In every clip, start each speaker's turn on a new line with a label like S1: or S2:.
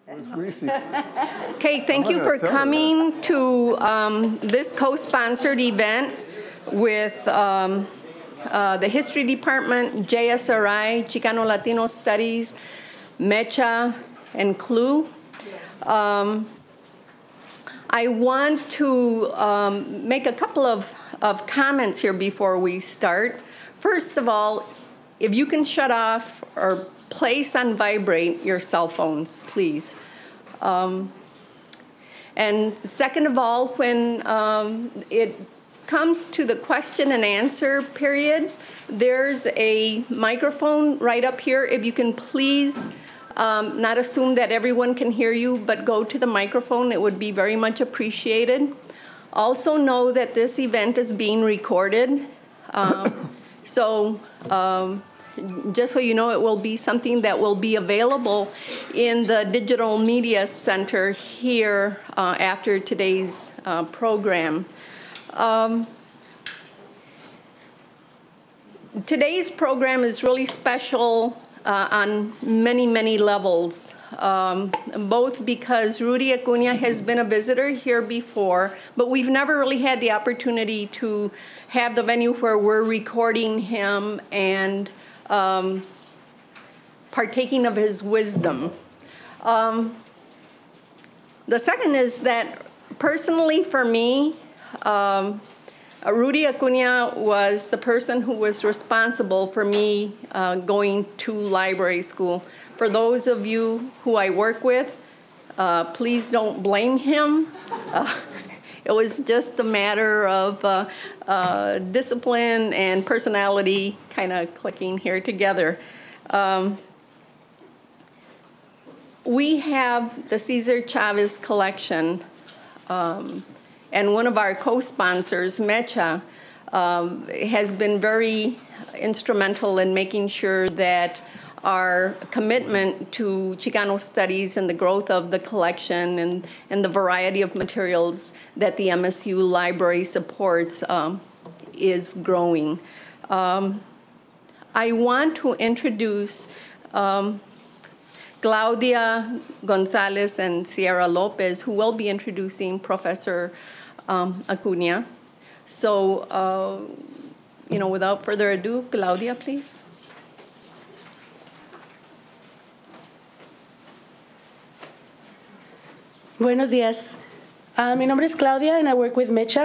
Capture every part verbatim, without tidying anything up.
S1: Okay, thank you for coming to um, this co-sponsored event with um, uh, the History Department, J S R I, Chicano Latino Studies, MECHA, and C L U. Um, I want to um, make a couple of, of comments here before we start. First of all, if you can shut off or place on vibrate your cell phones, please. Um, and second of all, when um, it comes to the question and answer period, there's a microphone right up here. If you can please um, not assume that everyone can hear you, but go to the microphone, it would be very much appreciated. Also know that this event is being recorded. Um, so um, just so you know, it will be something that will be available in the Digital Media Center here uh, after today's uh, program. Um, today's program is really special uh, on many, many levels, um, both because Rudy Acuña has been a visitor here before, but we've never really had the opportunity to have the venue where we're recording him and Um, partaking of his wisdom. Um, the second is that personally for me, um, Rudy Acuña was the person who was responsible for me uh, going to library school. For those of you who I work with, uh, please don't blame him. Uh, It was just a matter of uh, uh, discipline and personality kind of clicking here together. Um, we have the Cesar Chavez collection, um, and one of our co-sponsors, MECHA, um, has been very instrumental in making sure that our commitment to Chicano studies and the growth of the collection and, and the variety of materials that the M S U library supports um, is growing. Um, I want to introduce um, Claudia Gonzalez and Sierra Lopez, who will be introducing Professor um, Acuña. So, uh, you know, without further ado, Claudia, please.
S2: Buenos días. Uh, mi nombre es Claudia, and I work with MECHA.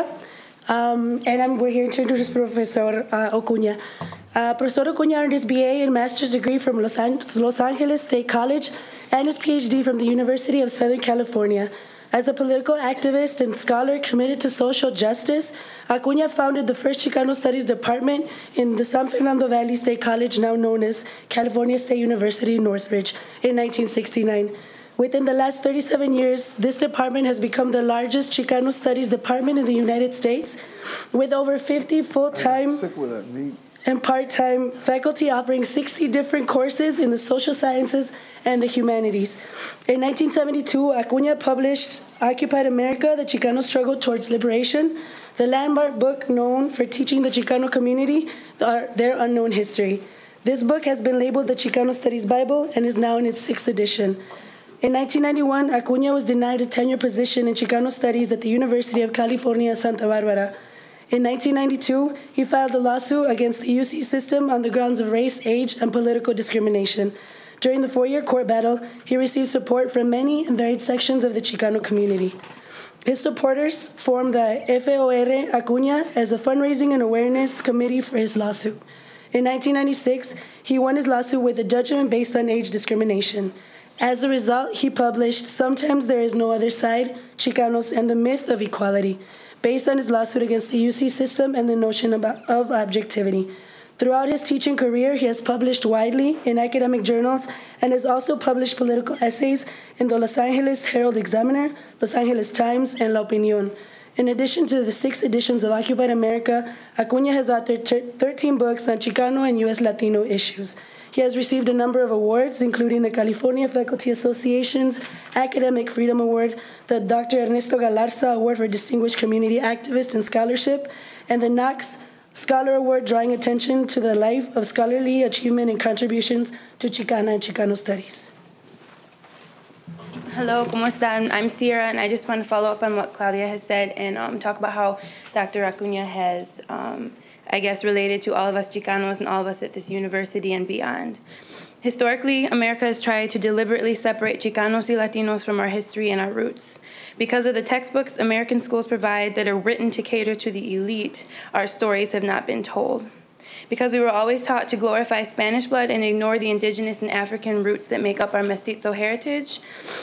S2: Um, and I'm, we're here to introduce Professor uh, Acuña. Uh, Professor Acuña earned his B A and master's degree from Los, An- Los Angeles State College and his P H D from the University of Southern California. As a political activist and scholar committed to social justice, Acuña founded the first Chicano Studies department in the San Fernando Valley State College, now known as California State University, Northridge, in nineteen sixty-nine. Within the last thirty-seven years, this department has become the largest Chicano Studies department in the United States, with over fifty full-time and part-time faculty offering sixty different courses in the social sciences and the humanities. In nineteen seventy-two, Acuña published Occupied America, The Chicano Struggle Towards Liberation, the landmark book known for teaching the Chicano community their unknown history. This book has been labeled the Chicano Studies Bible and is now in its sixth edition. In nineteen ninety-one, Acuña was denied a tenure position in Chicano Studies at the University of California, Santa Barbara. In nineteen ninety-two, he filed a lawsuit against the U C system on the grounds of race, age, and political discrimination. During the four-year court battle, he received support from many and varied sections of the Chicano community. His supporters formed the F O R Acuña as a fundraising and awareness committee for his lawsuit. In nineteen ninety-six, he won his lawsuit with a judgment based on age discrimination. As a result, he published Sometimes There Is No Other Side, Chicanos and the Myth of Equality, based on his lawsuit against the U C system and the notion about, of objectivity. Throughout his teaching career, he has published widely in academic journals and has also published political essays in the Los Angeles Herald Examiner, Los Angeles Times, and La Opinión. In addition to the six editions of Occupied America, Acuña has authored thirteen books on Chicano and U S Latino issues. He has received a number of awards, including the California Faculty Association's Academic Freedom Award, the Doctor Ernesto Galarza Award for Distinguished Community Activist and Scholarship, and the Knox Scholar Award, drawing attention to the life of scholarly achievement and contributions to Chicana and Chicano studies.
S3: Hello, ¿cómo están? I'm Sierra, and I just want to follow up on what Claudia has said and um, talk about how Doctor Acuña has, um, I guess, related to all of us Chicanos and all of us at this university and beyond. Historically, America has tried to deliberately separate Chicanos y Latinos from our history and our roots. Because of the textbooks American schools provide that are written to cater to the elite, our stories have not been told. Because we were always taught to glorify Spanish blood and ignore the indigenous and African roots that make up our mestizo heritage,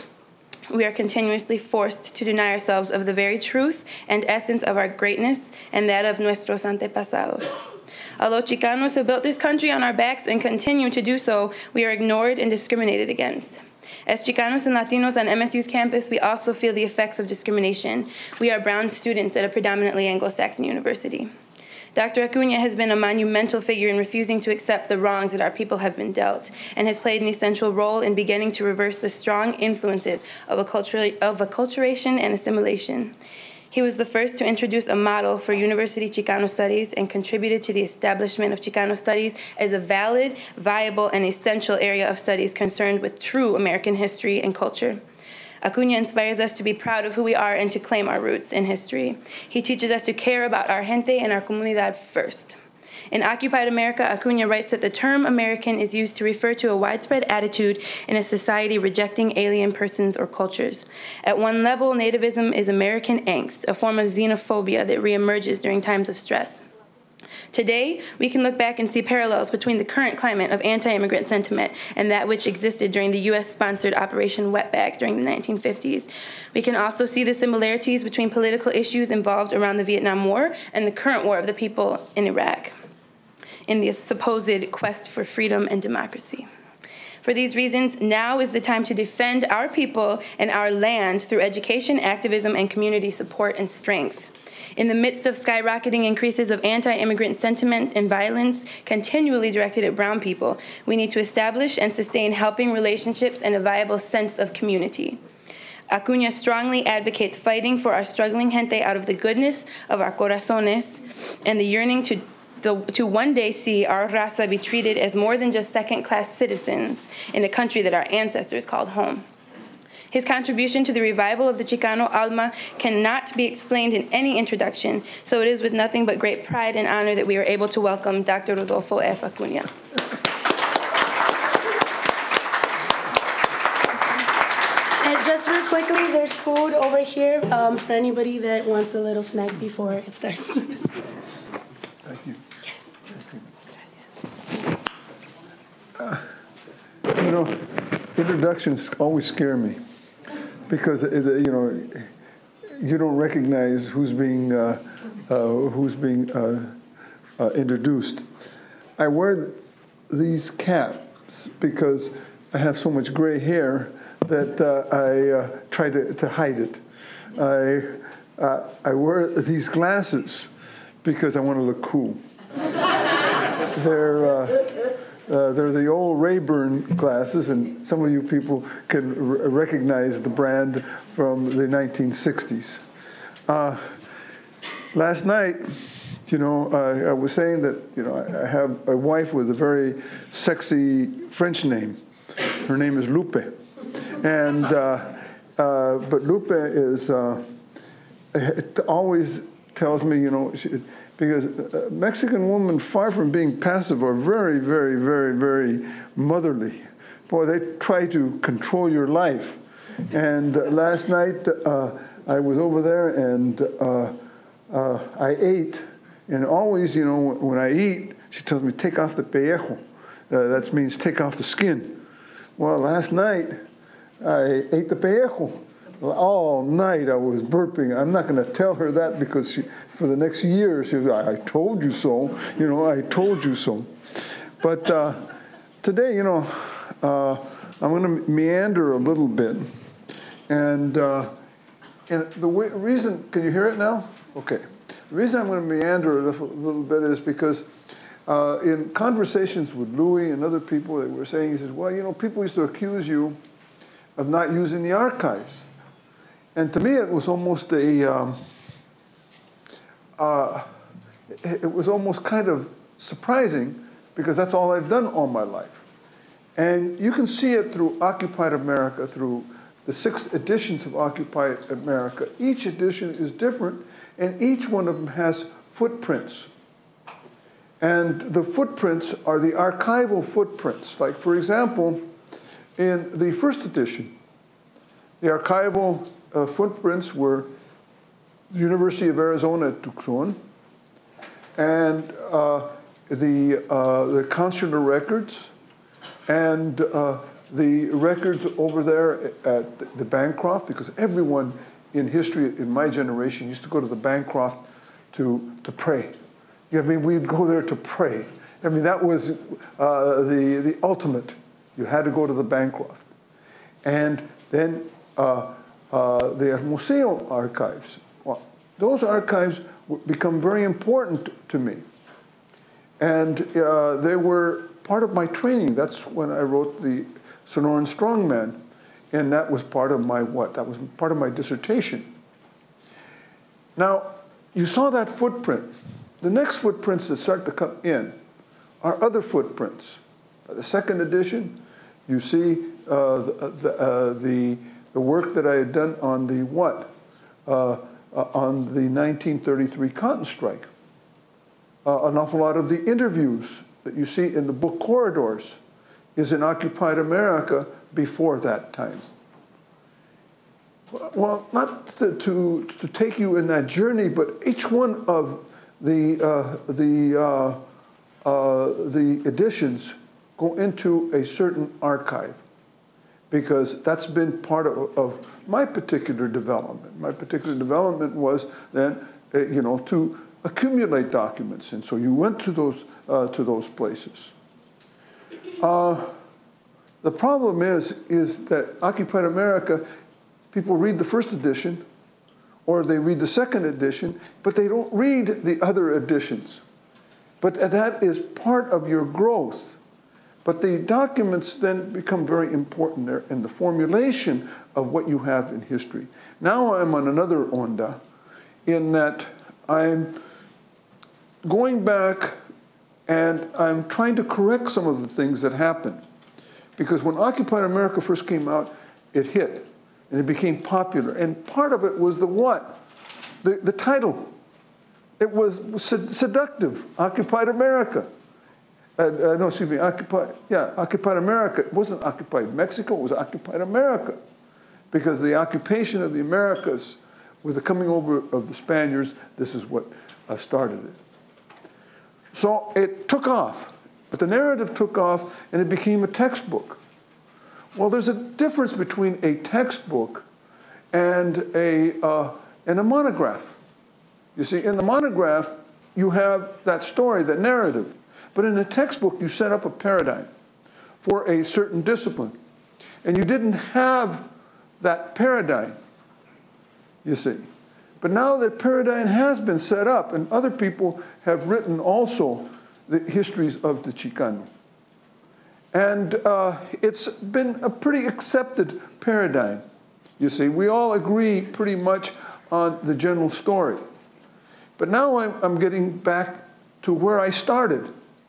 S3: we are continuously forced to deny ourselves of the very truth and essence of our greatness and that of nuestros antepasados. Although Chicanos have built this country on our backs and continue to do so, we are ignored and discriminated against. As Chicanos and Latinos on M S U's campus, we also feel the effects of discrimination. We are brown students at a predominantly Anglo-Saxon university. Doctor Acuña has been a monumental figure in refusing to accept the wrongs that our people have been dealt, and has played an essential role in beginning to reverse the strong influences of, accultura- of acculturation and assimilation. He was the first to introduce a model for University Chicano Studies and contributed to the establishment of Chicano Studies as a valid, viable, and essential area of studies concerned with true American history and culture. Acuña inspires us to be proud of who we are and to claim our roots in history. He teaches us to care about our gente and our comunidad first. In Occupied America, Acuña writes that the term American is used to refer to a widespread attitude in a society rejecting alien persons or cultures. At one level, nativism is American angst, a form of xenophobia that reemerges during times of stress. Today, we can look back and see parallels between the current climate of anti-immigrant sentiment and that which existed during the U S-sponsored Operation Wetback during the nineteen fifties. We can also see the similarities between political issues involved around the Vietnam War and the current war of the people in Iraq, in the supposed quest for freedom and democracy. For these reasons, now is the time to defend our people and our land through education, activism, and community support and strength. In the midst of skyrocketing increases of anti-immigrant sentiment and violence continually directed at brown people, we need to establish and sustain helping relationships and a viable sense of community. Acuña strongly advocates fighting for our struggling gente out of the goodness of our corazones and the yearning to The, to one day see our raza be treated as more than just second-class citizens in a country that our ancestors called home. His contribution to the revival of the Chicano alma cannot be explained in any introduction, so it is with nothing but great pride and honor that we are able to welcome Doctor Rodolfo F. Acuña.
S2: And just real quickly, there's food over here um, for anybody that wants a little snack before it starts.
S4: Thank you. Uh, you know, introductions always scare me because you know you don't recognize who's being uh, uh, who's being uh, uh, introduced. I wear these caps because I have so much gray hair that uh, I uh, try to, to hide it. I uh, I wear these glasses because I want to look cool. they're, uh, uh, they're the old Rayburn glasses, and some of you people can r- recognize the brand from the nineteen sixties. Uh, last night, you know, uh, I was saying that, you know, I have a wife with a very sexy French name. Her name is Lupe. And, uh, uh, but Lupe is uh, it always tells me, you know, she, because a Mexican women, far from being passive, are very, very, very, very motherly. Boy, they try to control your life. And uh, last night, uh, I was over there, and uh, uh, I ate. And always, you know, when I eat, she tells me, take off the pellejo. Uh, that means take off the skin. Well, last night, I ate the pellejo. All night I was burping. I'm not going to tell her that because she, for the next year, she was, I, I told you so. You know, I told you so. But uh, today, you know, uh, I'm going to meander a little bit. And, uh, and the way, reason, can you hear it now? Okay. The reason I'm going to meander a little, little bit is because uh, in conversations with Louis and other people, they were saying, he says, well, you know, people used to accuse you of not using the archives. And to me, it was almost a, um, uh, it was almost kind of surprising because that's all I've done all my life. And you can see it through Occupied America, through the six editions of Occupy America. Each edition is different, and each one of them has footprints. And the footprints are the archival footprints. Like, for example, in the first edition, the archival uh, footprints were the University of Arizona at Tucson, and uh, the, uh, the consular records, and uh, the records over there at the Bancroft, because everyone in history in my generation used to go to the Bancroft to, to pray. Yeah, I mean, we'd go there to pray. I mean, that was uh, the, the ultimate. You had to go to the Bancroft. And then uh, uh, the Museo archives. Well, those archives become very important to me. And uh, they were part of my training. That's when I wrote the Sonoran Strongman. And that was part of my what? That was part of my dissertation. Now, you saw that footprint. The next footprints that start to come in are other footprints. The second edition, you see uh, the, the, uh, the, the work that I had done on the what? Uh, uh, on the nineteen thirty-three cotton strike. Uh, an awful lot of the interviews that you see in the book Corridors is in Occupied America before that time. Well, not to, to, to take you in that journey, but each one of the, uh, the, uh, uh, the editions go into a certain archive, because that's been part of, of my particular development. My particular development was then, uh, you know, to accumulate documents, and so you went to those, uh, to those places. Uh, the problem is, is that Occupied America, people read the first edition, or they read the second edition, but they don't read the other editions. But that is part of your growth. But the documents then become very important there in the formulation of what you have in history. Now I'm on another onda, in that I'm going back and I'm trying to correct some of the things that happened. Because when Occupied America first came out, it hit. And it became popular. And part of it was the what? The, the title. It was seductive, Occupied America. Uh, uh, no, excuse me, Occupied, yeah, Occupied America. It wasn't Occupied Mexico, it was Occupied America. Because the occupation of the Americas, with the coming over of the Spaniards, this is what uh, started it. So it took off. But the narrative took off, and it became a textbook. Well, there's a difference between a textbook and a, uh, and a monograph. You see, in the monograph, you have that story, that narrative. But in a textbook, you set up a paradigm for a certain discipline. And you didn't have that paradigm, you see. But now that paradigm has been set up, and other people have written also the histories of the Chicano. And uh, it's been a pretty accepted paradigm. You see, we all agree pretty much on the general story. But now I'm, I'm getting back to where I started.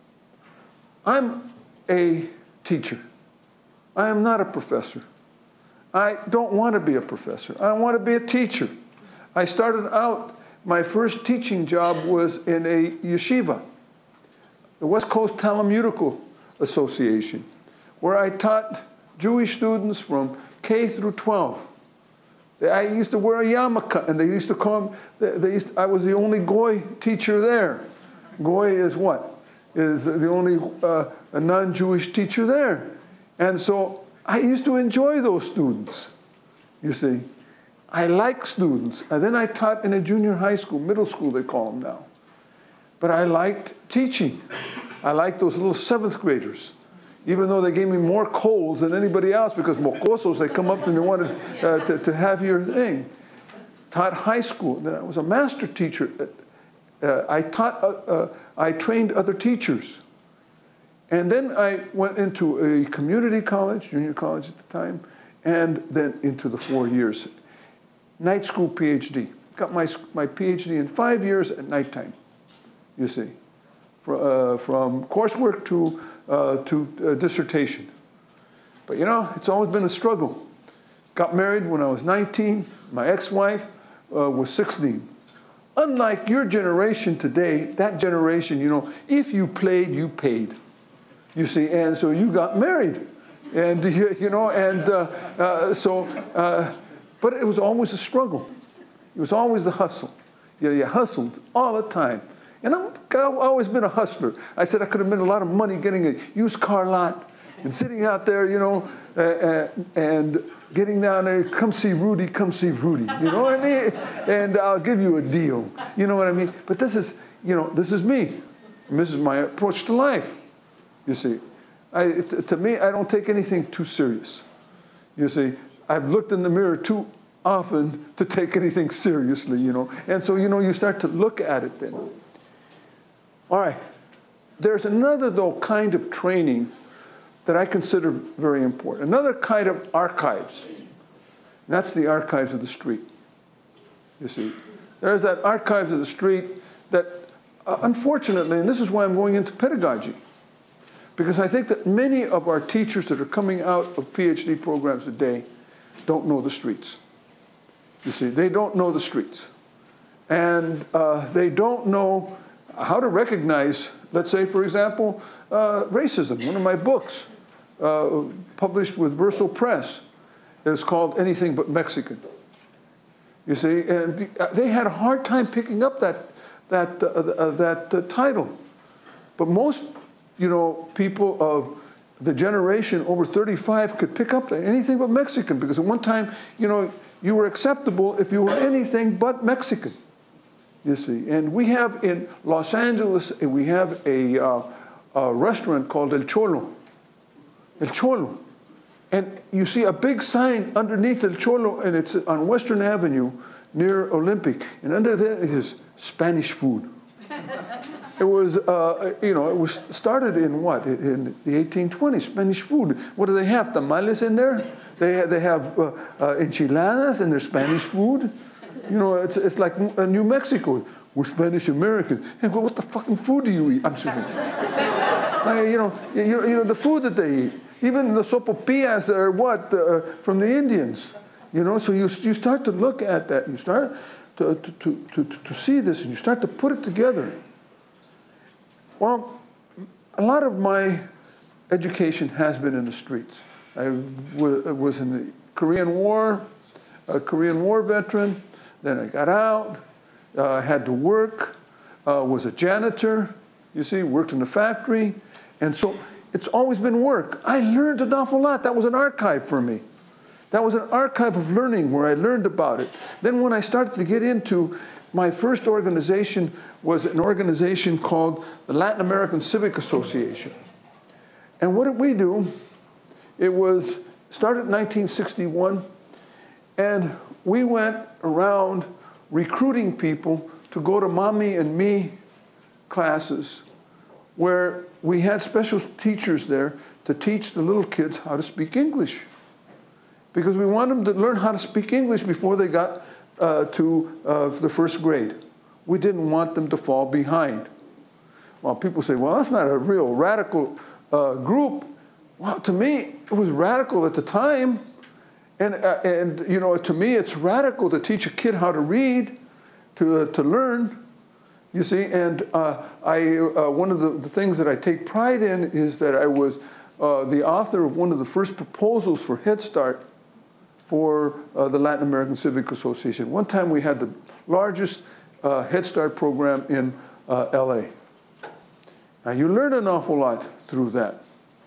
S4: I'm a teacher. I am not a professor. I don't want to be a professor. I want to be a teacher. I started out, my first teaching job was in a yeshiva, the West Coast Talmudical Association, where I taught Jewish students from K through twelve. I used to wear a yarmulke, and they used to call me, they, they used to, I was the only Goy teacher there. Goy is what? Is the only uh, a non-Jewish teacher there. And so I used to enjoy those students, you see. I like students. And then I taught in a junior high school, middle school they call them now. But I liked teaching. I liked those little seventh graders, even though they gave me more colds than anybody else, because mocosos, they come up and they wanted uh, to, to have your thing. Taught high school. Then I was a master teacher. Uh, I taught, uh, uh, I trained other teachers. And then I went into a community college, junior college at the time, and then into the four years. Night school PhD. Got my, my PhD in five years at nighttime, you see. For, uh, from coursework to, uh, to uh, dissertation. But you know, it's always been a struggle, got married when I was nineteen. My ex-wife uh, was sixteen. Unlike your generation today, that generation, you know, if you played, you paid. You see, and so you got married. And, you know, and uh, uh, so, uh, but it was always a struggle. It was always the hustle. You know, you hustled all the time. And I'm, I've always been a hustler. I said I could have made a lot of money getting a used car lot and sitting out there, you know, uh, uh, and getting down there, come see Rudy, come see Rudy. You know what I mean? And I'll give you a deal. You know what I mean? But this is, you know, this is me. And this is my approach to life, you see. I, to me, I don't take anything too serious. You see, I've looked in the mirror too often to take anything seriously, you know. And so, you know, you start to look at it then. All right. There's another, though, kind of training that I consider very important. Another kind of archives. And that's the archives of the street. You see, there's that archives of the street that, uh, unfortunately, and this is why I'm going into pedagogy, because I think that many of our teachers that are coming out of PhD programs today don't know the streets. You see, they don't know the streets. And uh, they don't know how to recognize, let's say, for example, uh, racism. One of my books, uh, published with Verso Press, is called Anything But Mexican. You see, and the, they had a hard time picking up that, that, uh, uh, that uh, title. But most, you know, people of the generation over thirty-five could pick up Anything But Mexican, because at one time, you know, you were acceptable if you were anything but Mexican. You see, and we have in Los Angeles, we have a, uh, a restaurant called El Cholo. El Cholo. And you see a big sign underneath El Cholo, and it's on Western Avenue near Olympic. And under there is Spanish food. It was, uh, you know, it was started in what? In the eighteen twenties, Spanish food. What do they have? Tamales in there? They, they have uh, uh, enchiladas in their Spanish food. You know, it's, it's like New Mexico. We're Spanish Americans. And go, what the fucking food do you eat? I'm sorry. I, you know, you, you know, the food that they eat. Even the sopapillas are what? Uh, from the Indians. You know, so you, you start to look at that. And you start to, to, to, to, to see this, and you start to put it together. Well, a lot of my education has been in the streets. I was in the Korean War, a Korean War veteran. Then I got out, uh, had to work, uh, was a janitor, you see, worked in the factory. And so it's always been work. I learned an awful lot. That was an archive for me. That was an archive of learning where I learned about it. Then when I started to get into, my first organization was an organization called the Latin American Civic Association. And what did we do? It was started in nineteen sixty-one, and we went around recruiting people to go to Mommy and Me classes, where we had special teachers there to teach the little kids how to speak English. Because we wanted them to learn how to speak English before they got uh, to uh, the first grade. We didn't want them to fall behind. Well, people say, well, that's not a real radical uh, group. Well, to me, it was radical at the time. And, uh, and, you know, to me, it's radical to teach a kid how to read, to, uh, to learn, you see. And uh, I, uh, one of the, the things that I take pride in is that I was uh, the author of one of the first proposals for Head Start for uh, the Latin American Civic Association. One time we had the largest uh, Head Start program in uh, L A. Now, you learn an awful lot through that.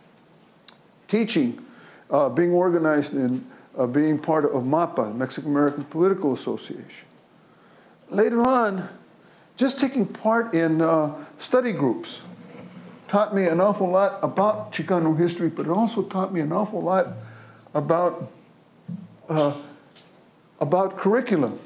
S4: Teaching, uh, being organized in Uh, being part of MAPA, Mexican American Political Association. Later on, just taking part in uh, study groups taught me an awful lot about Chicano history, but it also taught me an awful lot about, uh, about curriculum.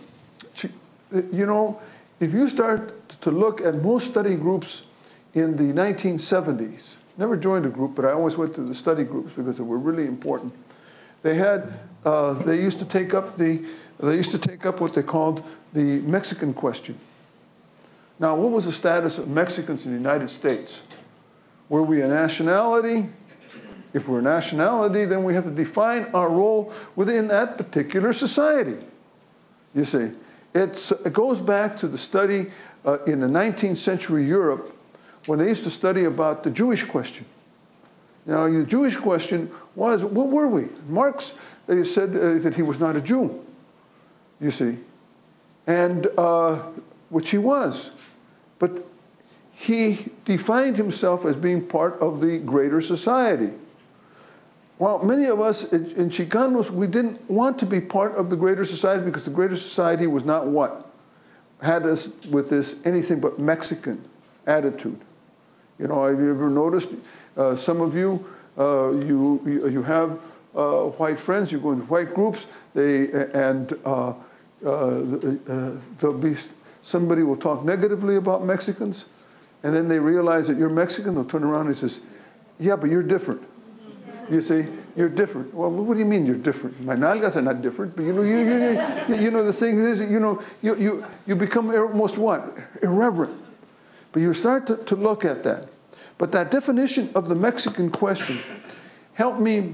S4: You know, if you start to look at most study groups in the nineteen seventies, never joined a group, but I always went to the study groups because they were really important. They had, uh, they used to take up the, they used to take up what they called the Mexican question. Now, what was the status of Mexicans in the United States? Were we a nationality? If we're a nationality, then we have to define our role within that particular society. You see, it's, it goes back to the study uh, in the nineteenth century Europe when they used to study about the Jewish question. Now, the Jewish question was, what were we? Marx uh, said uh, that he was not a Jew, you see, and uh, which he was. But he defined himself as being part of the greater society. Well, many of us in, in Chicanos, we didn't want to be part of the greater society because the greater society was not what? Had us with this anything but Mexican attitude. You know, have you ever noticed, uh, some of you, uh, you, you, you have uh, white friends, you go into white groups, they, and uh, uh, uh, there'll be, somebody will talk negatively about Mexicans, and then they realize that you're Mexican, they'll turn around and says, yeah, but you're different. You see, you're different. Well, what do you mean you're different? My nalgas are not different, but you know, you, you, you know, the thing is, you know, you, you, you become almost what? Irreverent. But you start to, to look at that. But that definition of the Mexican question helped me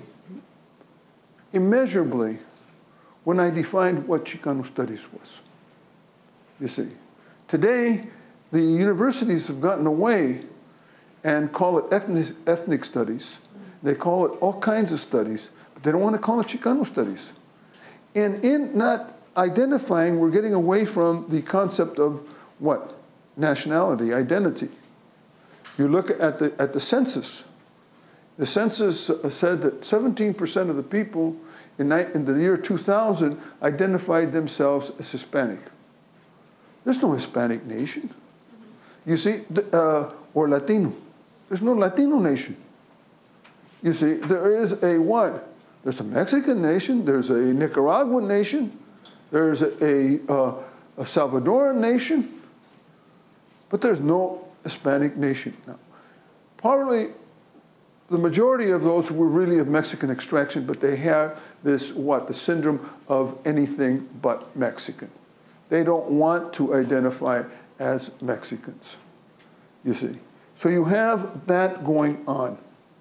S4: immeasurably when I defined what Chicano studies was. You see, today the universities have gotten away and call it ethnic, ethnic studies. They call it all kinds of studies, but they don't want to call it Chicano studies. And in not identifying, we're getting away from the concept of what? Nationality, identity. You look at the, at the census. The census said that seventeen percent of the people in, in the year two thousand identified themselves as Hispanic. There's no Hispanic nation. You see, uh, or Latino. There's no Latino nation. You see, there is a what? There's a Mexican nation, there's a Nicaraguan nation, there's a, a, uh, a Salvadoran nation, but there's no Hispanic nation. Now, partly, the majority of those were really of Mexican extraction, but they have this, what, the syndrome of anything but Mexican. They don't want to identify as Mexicans, you see. So you have that going on.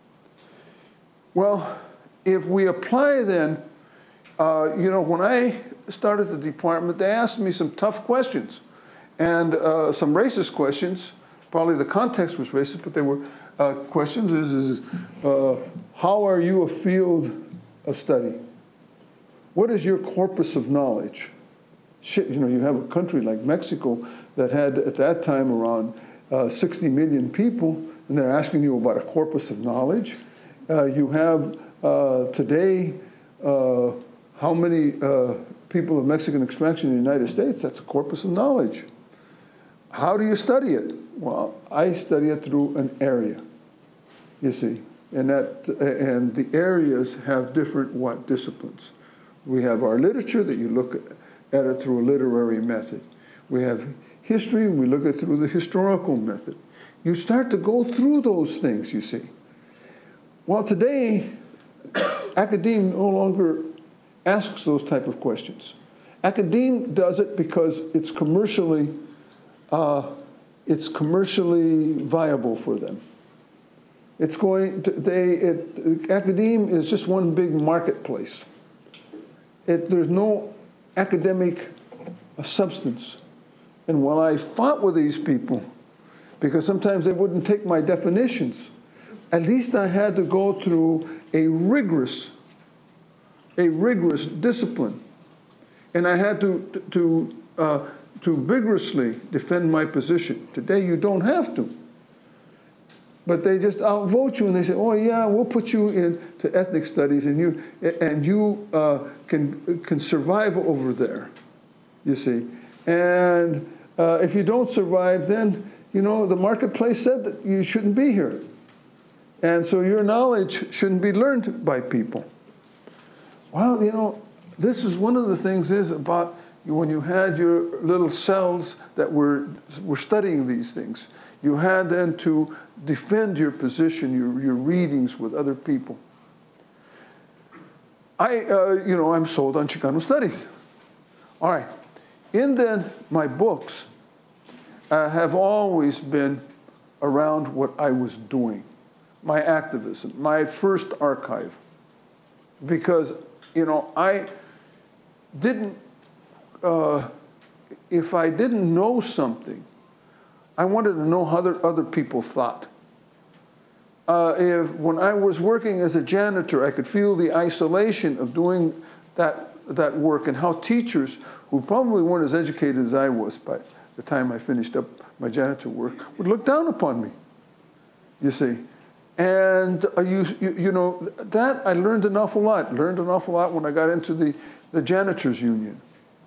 S4: Well, if we apply then, uh, you know, when I started the department, they asked me some tough questions and uh, some racist questions. Probably the context was racist, but they were uh, questions is, is uh, how are you a field of study? What is your corpus of knowledge? Shit, you know, you have a country like Mexico that had at that time around uh, sixty million people, and they're asking you about a corpus of knowledge. Uh, you have uh, today uh, how many uh, people of Mexican extraction in the United States? That's a corpus of knowledge. How do you study it? Well, I study it through an area, you see, and that and the areas have different what disciplines. We have our literature that you look at it through a literary method. We have history, and we look at it through the historical method. You start to go through those things, you see. Well, today, academe no longer asks those type of questions. Academe does it because it's commercially Uh, it's commercially viable for them. It's going to, they, it, academe is just one big marketplace. It, there's no academic uh, substance. And while I fought with these people, because sometimes they wouldn't take my definitions, at least I had to go through a rigorous, a rigorous discipline. And I had to, to, uh, to vigorously defend my position. Today, you don't have to. But they just outvote you, and they say, oh, yeah, we'll put you into ethnic studies, and you, and you uh, can, can survive over there, you see. And uh, if you don't survive, then, you know, the marketplace said that you shouldn't be here. And so your knowledge shouldn't be learned by people. Well, you know, this is one of the things is about when you had your little cells that were, were studying these things. You had then to defend your position, your, your readings with other people. I, uh, you know, I'm sold on Chicano studies. All right. In then my books uh, have always been around what I was doing,
S5: my activism, my first archive. Because, you know, I didn't, uh, if I didn't know something, I wanted to know how other, other people thought. Uh, if, when I was working as a janitor, I could feel the isolation of doing that, that work, and how teachers, who probably weren't as educated as I was by the time I finished up my janitor work, would look down upon me, you see. And uh, you, you, you know, that I learned an awful lot. Learned an awful lot when I got into the, the janitors union.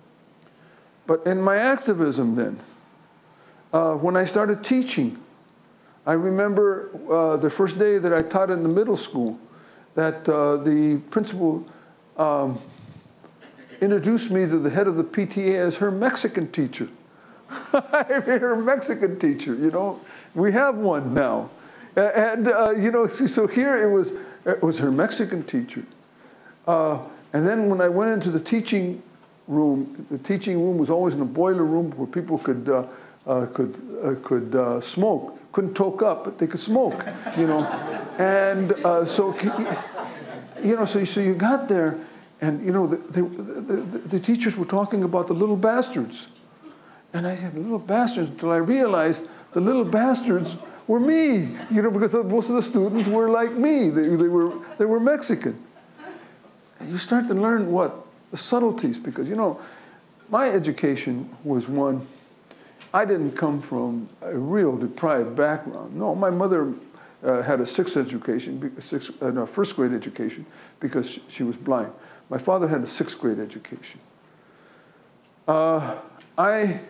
S5: But in my activism then, uh, when I started teaching, I remember uh, the first day that I taught in the middle school, that uh, the principal um, introduced me to the head of the P T A as her Mexican teacher. I mean, her Mexican teacher, you know. We have one now. And, uh, you know, see, so here it was, it was her Mexican teacher. Uh, and then when I went into the teaching room, the teaching room was always in a boiler room where people could, uh, uh, could, uh, could uh, smoke. Couldn't toke up, but they could smoke, you know. And uh, so, you know, so, so you got there, and, you know, the, the, the, the teachers were talking about the little bastards. And I said, the little bastards, until I realized the little bastards were me, you know, because most of the students were like me. They, they, were, they were Mexican. And you start to learn what? The subtleties, because, you know, my education was one, I didn't come from a real deprived background. No, my mother uh, had a sixth education, sixth, uh, no, first grade education, because she, she was blind. My father had a sixth grade education. Uh, I,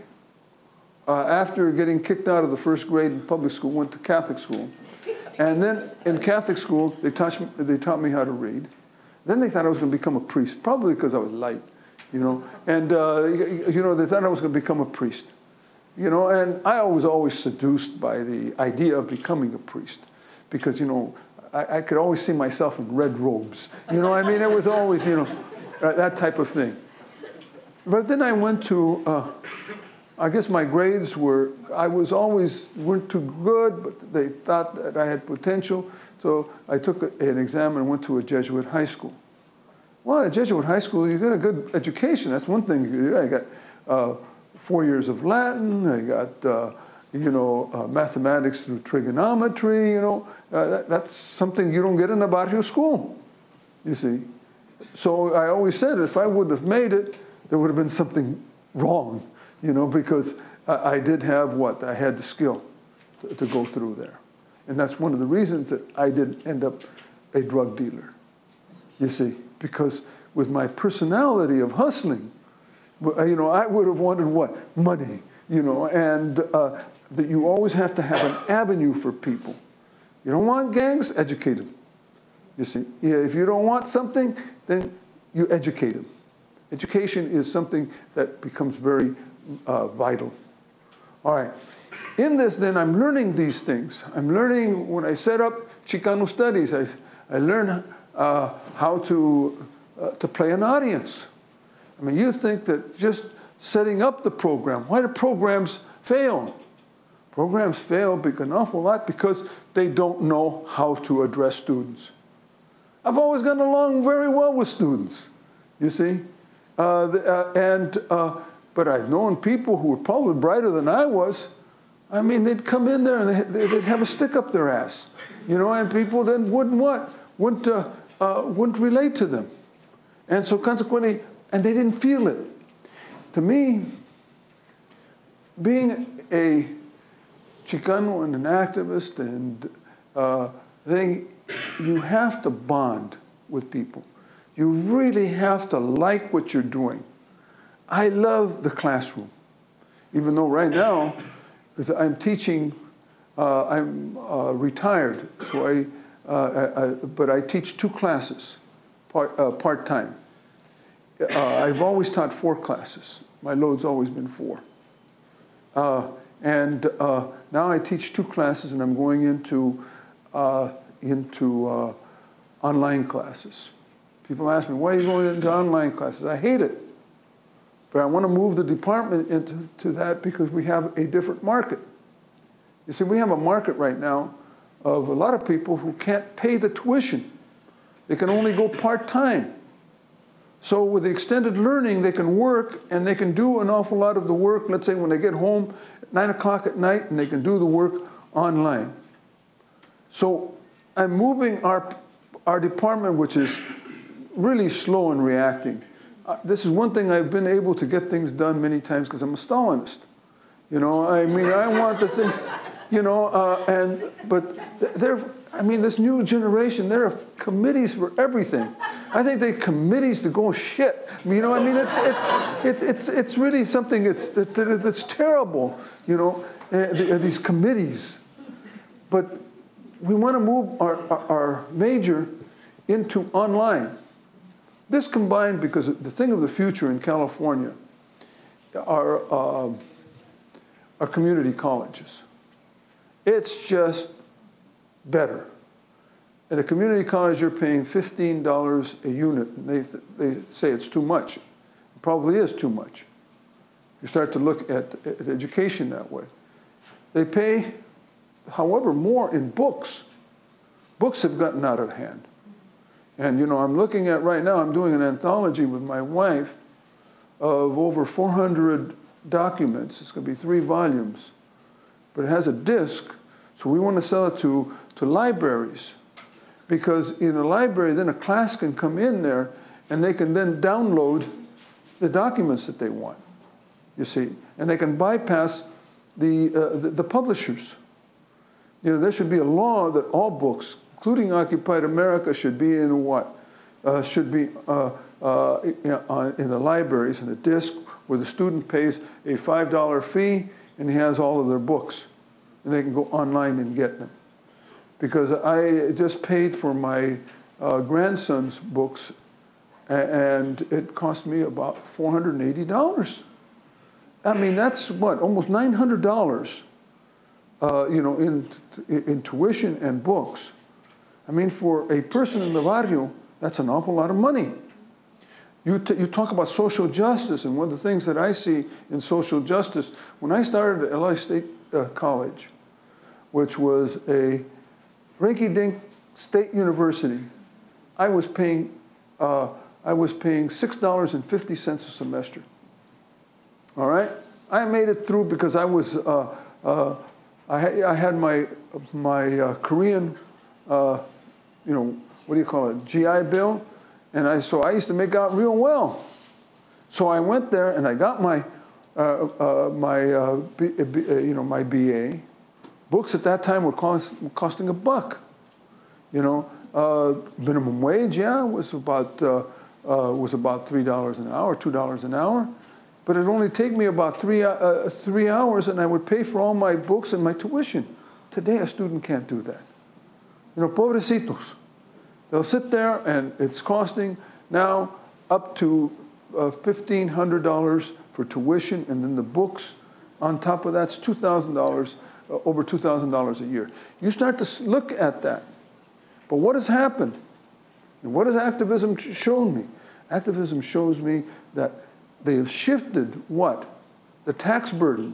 S5: uh, after getting kicked out of the first grade in public school, went to Catholic school. And then in Catholic school, they taught me, they taught me how to read. Then they thought I was going to become a priest, probably because I was light, you know. And, uh, you know, they thought I was going to become a priest. You know, and I was always seduced by the idea of becoming a priest because, you know, I, I could always see myself in red robes. You know, I mean, it was always, you know, that type of thing. But then I went to, uh, I guess my grades were, I was always, weren't too good, but they thought that I had potential. So I took a, an exam and went to a Jesuit high school. Well, at Jesuit high school, you get a good education. That's one thing you do. I got uh, four years of Latin. I got, uh, you know, uh, mathematics through trigonometry, you know. Uh, that, that's something you don't get in a barrio school, you see. So I always said if I would have made it, there would have been something wrong, you know, because I, I did have what? I had the skill to, to go through there. And that's one of the reasons that I did end up a drug dealer, you see, because with my personality of hustling, you know, I would have wanted what? Money, you know, and uh, that you always have to have an avenue for people. You don't want gangs? Educate them, you see. Yeah, if you don't want something, then you educate them. Education is something that becomes very uh, vital. All right. In this, then, I'm learning these things. I'm learning, when I set up Chicano Studies, I, I learned uh, how to, uh, to play an audience. I mean, you think that just setting up the program, why do programs fail? Programs fail because an awful lot because they don't know how to address students. I've always gotten along very well with students, you see. Uh, the, uh, and, uh, but I've known people who were probably brighter than I was. I mean, they'd come in there and they, they'd have a stick up their ass, you know, and people then wouldn't what? Wouldn't, uh, uh, wouldn't relate to them. And so consequently, and they didn't feel it. To me, being a Chicano and an activist and uh, thing, you have to bond with people. You really have to like what you're doing. I love the classroom, even though right now, because I'm teaching, uh, I'm uh, retired, so I, uh, I, I, but I teach two classes, part, uh, part-time. Uh, I've always taught four classes. My load's always been four. Uh, and uh, now I teach two classes, and I'm going into, uh, into uh, online classes. People ask me, why are you going into online classes? I hate it. But I want to move the department into to that because we have a different market. You see, we have a market right now of a lot of people who can't pay the tuition. They can only go part-time. So with the extended learning, they can work and they can do an awful lot of the work, let's say when they get home at nine o'clock at night, and they can do the work online. So I'm moving our, our department, which is really slow in reacting. Uh, this is one thing I've been able to get things done many times because I'm a Stalinist. You know, I mean, I want to think, you know, uh, and, but they're, I mean, this new generation, there are committees for everything. I think they have committees to go shit. You know, I mean, it's, it's, it, it's, it's really something that's, that, that, that's terrible, you know, uh, the, uh, these committees. But we want to move our, our, our major into online. This combined, because the thing of the future in California are, uh, are community colleges. It's just better. At a community college, you're paying fifteen dollars a unit. And they, th they say it's too much. It probably is too much. You start to look at, at education that way. They pay, however, more in books. Books have gotten out of hand. And, you know, I'm looking at right now, I'm doing an anthology with my wife of over four hundred documents. It's going to be three volumes. But it has a disc, so we want to sell it to, to libraries. Because in a library, then a class can come in there, and they can then download the documents that they want, you see. And they can bypass the, uh, the, the publishers. You know, there should be a law that all books, including Occupied America, should be in what? Uh, should be uh, uh, in the libraries, in a disc, where the student pays a five dollar fee, and he has all of their books. And they can go online and get them. Because I just paid for my uh, grandson's books, and it cost me about four hundred eighty dollars. I mean, that's what, almost nine hundred dollars, uh, you know, in, in tuition and books. I mean, for a person in the barrio, that's an awful lot of money. You, t you talk about social justice, and one of the things that I see in social justice, when I started at L A State uh, College, which was a rinky-dink state university, I was paying, uh, I was paying six dollars and fifty cents a semester. All right? I made it through because I was, uh, uh, I, ha I had my, my uh, Korean, uh, you know, what do you call it, G I Bill, and I, so I used to make out real well. So I went there and I got my, uh, uh, my, uh, B, uh, B, uh, you know, my B A. Books at that time were cost, costing a buck. You know, uh, minimum wage, yeah, was about uh, uh, was about three dollars an hour, two dollars an hour, but it'd only take me about three uh, three hours, and I would pay for all my books and my tuition. Today, a student can't do that. You know, pobrecitos. They'll sit there, and it's costing now up to uh, fifteen hundred dollars for tuition, and then the books on top of that's two thousand dollars. Uh, over two thousand dollars a year. You start to look at that. But what has happened? And what has activism shown me? Activism shows me that they have shifted what? The tax burden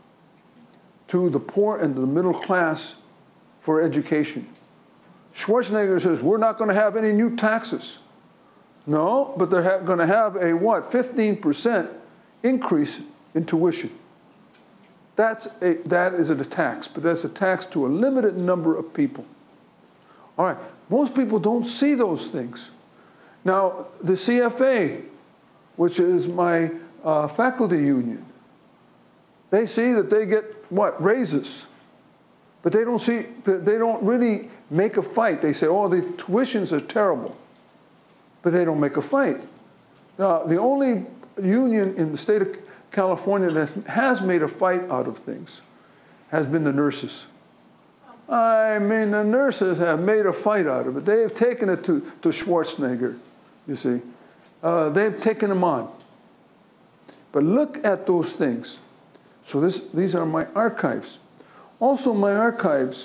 S5: to the poor and the middle class for education. Schwarzenegger says, we're not going to have any new taxes. No, but they're going to have a what? fifteen percent increase in tuition. That's a, that is a tax, but that's a tax to a limited number of people. All right, most people don't see those things. Now, the C F A, which is my uh, faculty union, they see that they get, what, raises. But they don't see, they don't really make a fight. They say, oh, the tuitions are terrible. But they don't make a fight. Now, the only union in the state of California that has made a fight out of things has been the nurses. I mean, the nurses have made a fight out of it. They have taken it to, to Schwarzenegger, you see. Uh, they've taken him on. But look at those things. So this, these are my archives. Also, my archives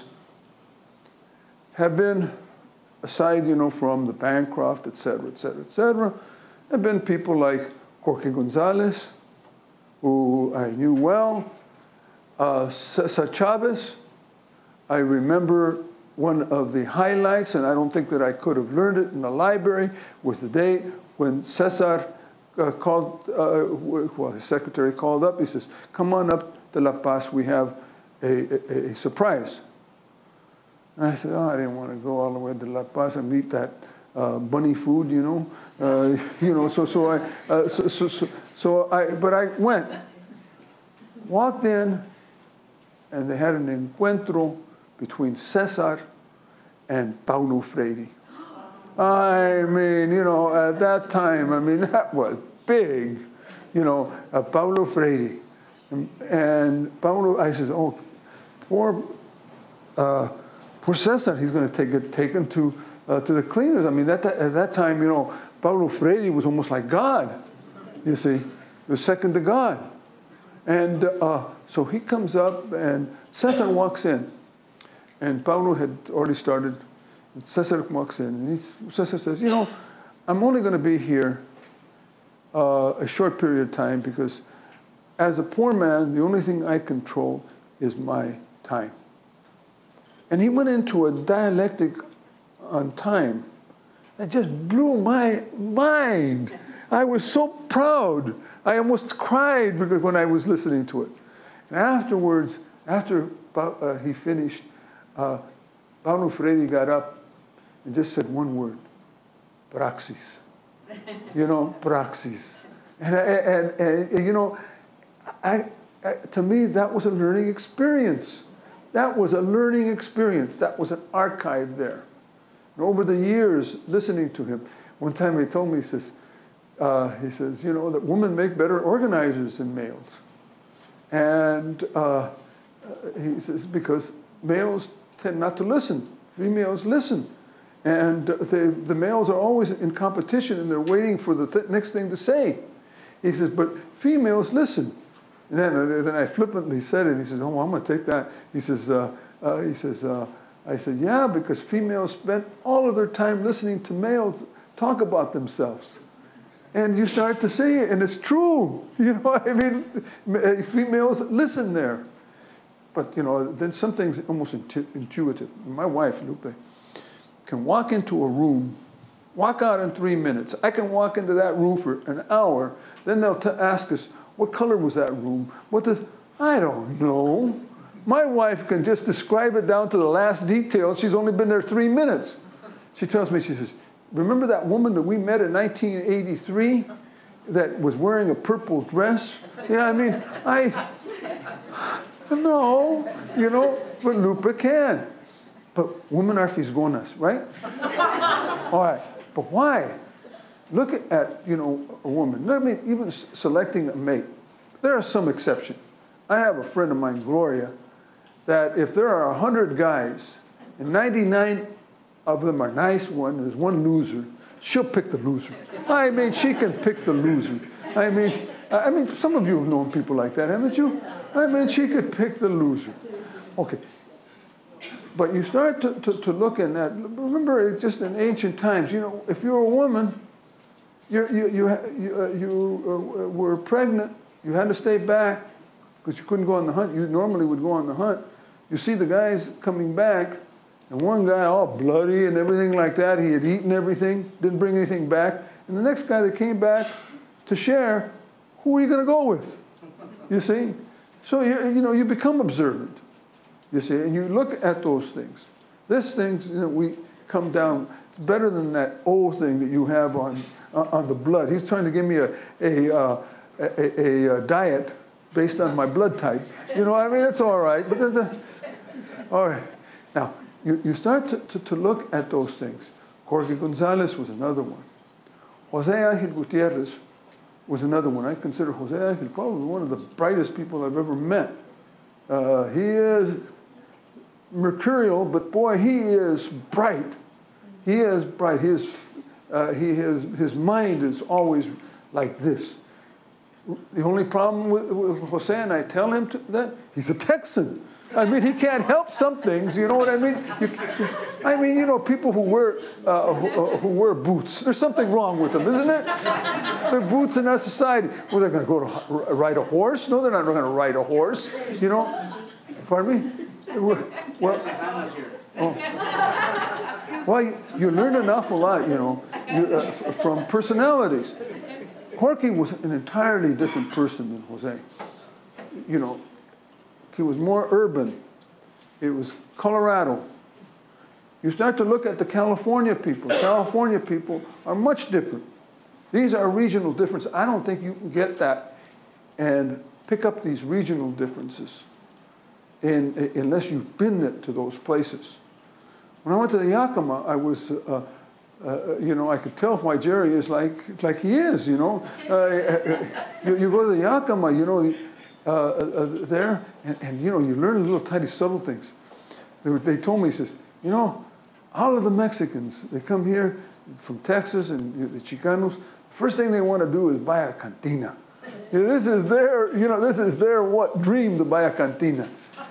S5: have been, aside, you know, from the Bancroft, et cetera, et cetera, et cetera, have been people like Jorge Gonzalez, who I knew well, uh, Cesar Chavez. I remember one of the highlights, and I don't think that I could have learned it in the library, was the day when Cesar uh, called, uh, well, his secretary called up. He says, come on up to La Paz. We have a, a, a surprise. And I said, oh, I didn't want to go all the way to La Paz and eat that uh, bunny food, you know. Uh, you know, so, so I, uh, so, so, so, so I, but I went, walked in, and they had an encuentro between Cesar and Paulo Freire. I mean, you know, at that time, I mean, that was big, you know, uh, Paulo Freire. And, and Paulo, I said, oh, poor, uh, poor Cesar, he's going to take it taken to uh, to the cleaners. I mean, that, that, at that time, you know, Paulo Freire was almost like God, you see. He was second to God. And uh, so he comes up, and Cesar walks in. And Paulo had already started. And Cesar walks in, and he, Cesar says, you know, I'm only going to be here uh, a short period of time because as a poor man, the only thing I control is my time. And he went into a dialectic on time that just blew my mind. I was so proud. I almost cried because when I was listening to it. And afterwards, after uh, he finished, uh, Paulo Freire got up and just said one word, praxis. You know, praxis. And, and, and, and you know, I, I, to me, that was a learning experience. That was a learning experience. That was an archive there. And over the years, listening to him, one time he told me, he says, uh, he says, you know, that women make better organizers than males. And uh, he says, because males tend not to listen. Females listen. And they, the males are always in competition, and they're waiting for the th next thing to say. He says, but females listen. And then, then I flippantly said it. He says, oh, I'm going to take that. He says, uh, uh, he says, uh, I said, yeah, because females spend all of their time listening to males talk about themselves. And you start to see it, and it's true. You know, I mean, females listen there. But, you know, then something's almost intu intuitive. My wife, Lupe, can walk into a room, walk out in three minutes. I can walk into that room for an hour. Then they'll t ask us, what color was that room? What does, I don't know. My wife can just describe it down to the last detail. She's only been there three minutes. She tells me, she says, remember that woman that we met in nineteen eighty-three that was wearing a purple dress? Yeah, I mean, I, no, you know, but Lupe can. But women are fisgonas, right? All right, but why? Look at, at, you know, a woman. I mean, even selecting a mate. There are some exceptions. I have a friend of mine, Gloria, that if there are a hundred guys and ninety-nine of them are nice one, there's one loser, she'll pick the loser. I mean, she can pick the loser. I mean, I mean, some of you have known people like that, haven't you? I mean, she could pick the loser. Okay. But you start to, to, to look at that. Remember, just in ancient times, you know, if you're a woman, you're, you, you, you, uh, you uh, were pregnant, you had to stay back because you couldn't go on the hunt. You normally would go on the hunt. You see the guys coming back, and one guy all bloody and everything like that. He had eaten everything, didn't bring anything back. And the next guy that came back to share, who are you going to go with? You see? So, you, you know, you become observant. You see, and you look at those things. This thing, you know, we come down better than that old thing that you have on uh, on the blood. He's trying to give me a a, uh, a, a, a diet based on my blood type. You know, I mean, it's all right. But there's a, all right. Now, you, you start to, to, to look at those things. Jorge Gonzalez was another one. Jose Angel Gutierrez was another one. I consider Jose Angel probably one of the brightest people I've ever met. Uh, he is mercurial, but boy, he is bright. He is bright. He is, uh, he is, his mind is always like this. The only problem with, with Jose, and I tell him to, that, he's a Texan. I mean, he can't help some things, you know what I mean? You, I mean, you know, people who wear, uh, who, uh, who wear boots, there's something wrong with them, isn't there? They're boots in our society. Well, they're going to go to ride a horse? No, they're not going to ride a horse, you know? Pardon me? Well, Oh. Well, you, you learn an awful lot, you know, you, uh, from personalities. Jorge was an entirely different person than Jose. You know, he was more urban. It was Colorado. You start to look at the California people. California people are much different. These are regional differences. I don't think you can get that and pick up these regional differences in, in, unless you've been to those places. When I went to the Yakima, I was, uh, uh, you know, I could tell why Jerry is like, like he is, you know. Uh, you, you go to the Yakima, you know, uh, uh, there, and, and, you know, you learn little tiny subtle things. They, were, they told me, he says, you know, all of the Mexicans, they come here from Texas and the Chicanos, first thing they want to do is buy a cantina. You know, this is their, you know, this is their what dream to buy a cantina.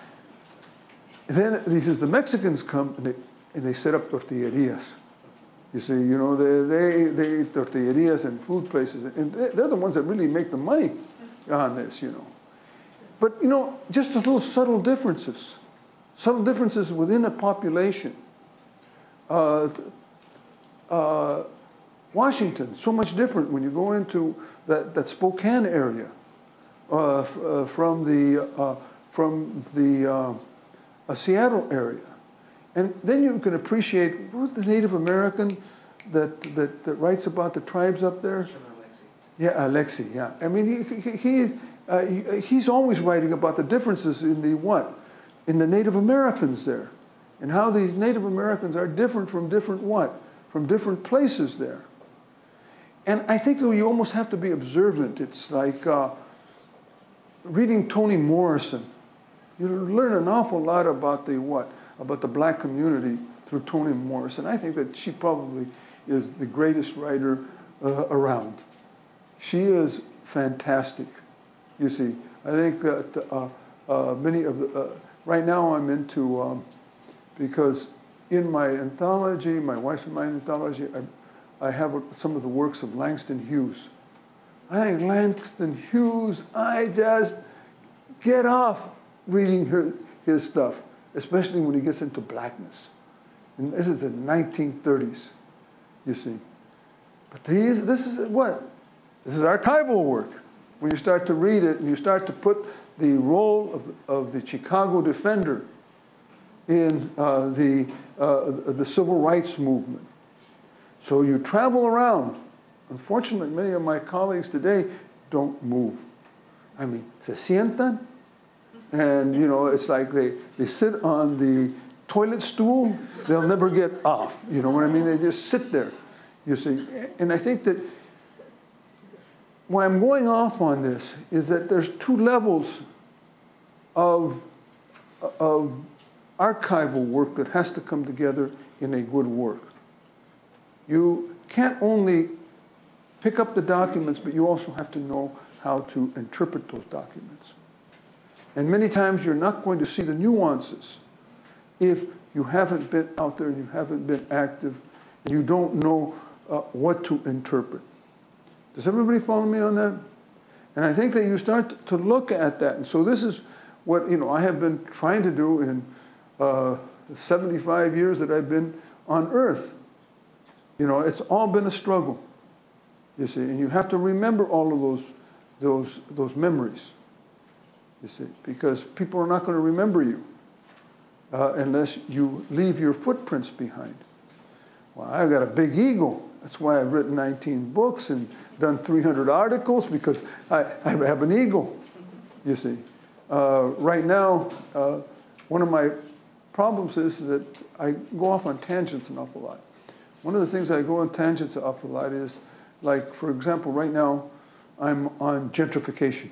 S5: And then he says the Mexicans come and they and they set up tortillerias. You see, you know, they they they eat tortillerias and food places, and they're the ones that really make the money on this, you know. But you know, just the little subtle differences, subtle differences within a population. Uh, uh, Washington, so much different when you go into that, that Spokane area uh, f uh, from the, uh, from the uh, uh, Seattle area. And then you can appreciate who's the Native American that, that, that writes about the tribes up there? Yeah, Alexi, yeah. I mean, he, he, he, uh, he, he's always writing about the differences in the what? In the Native Americans there. And how these Native Americans are different from different what? From different places there. And I think that you almost have to be observant. It's like uh, reading Toni Morrison. You learn an awful lot about the what? About the black community through Toni Morrison. I think that she probably is the greatest writer uh, around. She is fantastic, you see. I think that uh, uh, many of the, uh, right now I'm into, um, because in my anthology, my wife and my anthology, I, I have some of the works of Langston Hughes. I think Langston Hughes, I just get off reading her, his stuff, especially when he gets into blackness. And this is the nineteen thirties, you see. But these, this is what? This is archival work. When you start to read it and you start to put the role of, of the Chicago Defender in uh, the, uh, the civil rights movement. So you travel around. Unfortunately, many of my colleagues today don't move. I mean, se sientan, and you know, it's like they, they sit on the toilet stool, they'll never get off. You know what I mean? They just sit there, you see. And I think that why I'm going off on this is that there's two levels of, of archival work that has to come together in a good work. You can't only pick up the documents, but you also have to know how to interpret those documents. And many times you're not going to see the nuances if you haven't been out there and you haven't been active and you don't know uh, what to interpret. Does everybody follow me on that? And I think that you start to look at that. And so this is what, you know, I have been trying to do in uh, the seventy-five years that I've been on Earth. You know, it's all been a struggle, you see. And you have to remember all of those, those, those memories, you see, because people are not going to remember you uh, unless you leave your footprints behind. Well, I've got a big ego. That's why I've written nineteen books and done three hundred articles, because I, I have an ego, you see. Uh, right now, uh, one of my problems is that I go off on tangents an awful lot. One of the things I go on tangents an awful lot is, like, for example, right now, I'm on gentrification.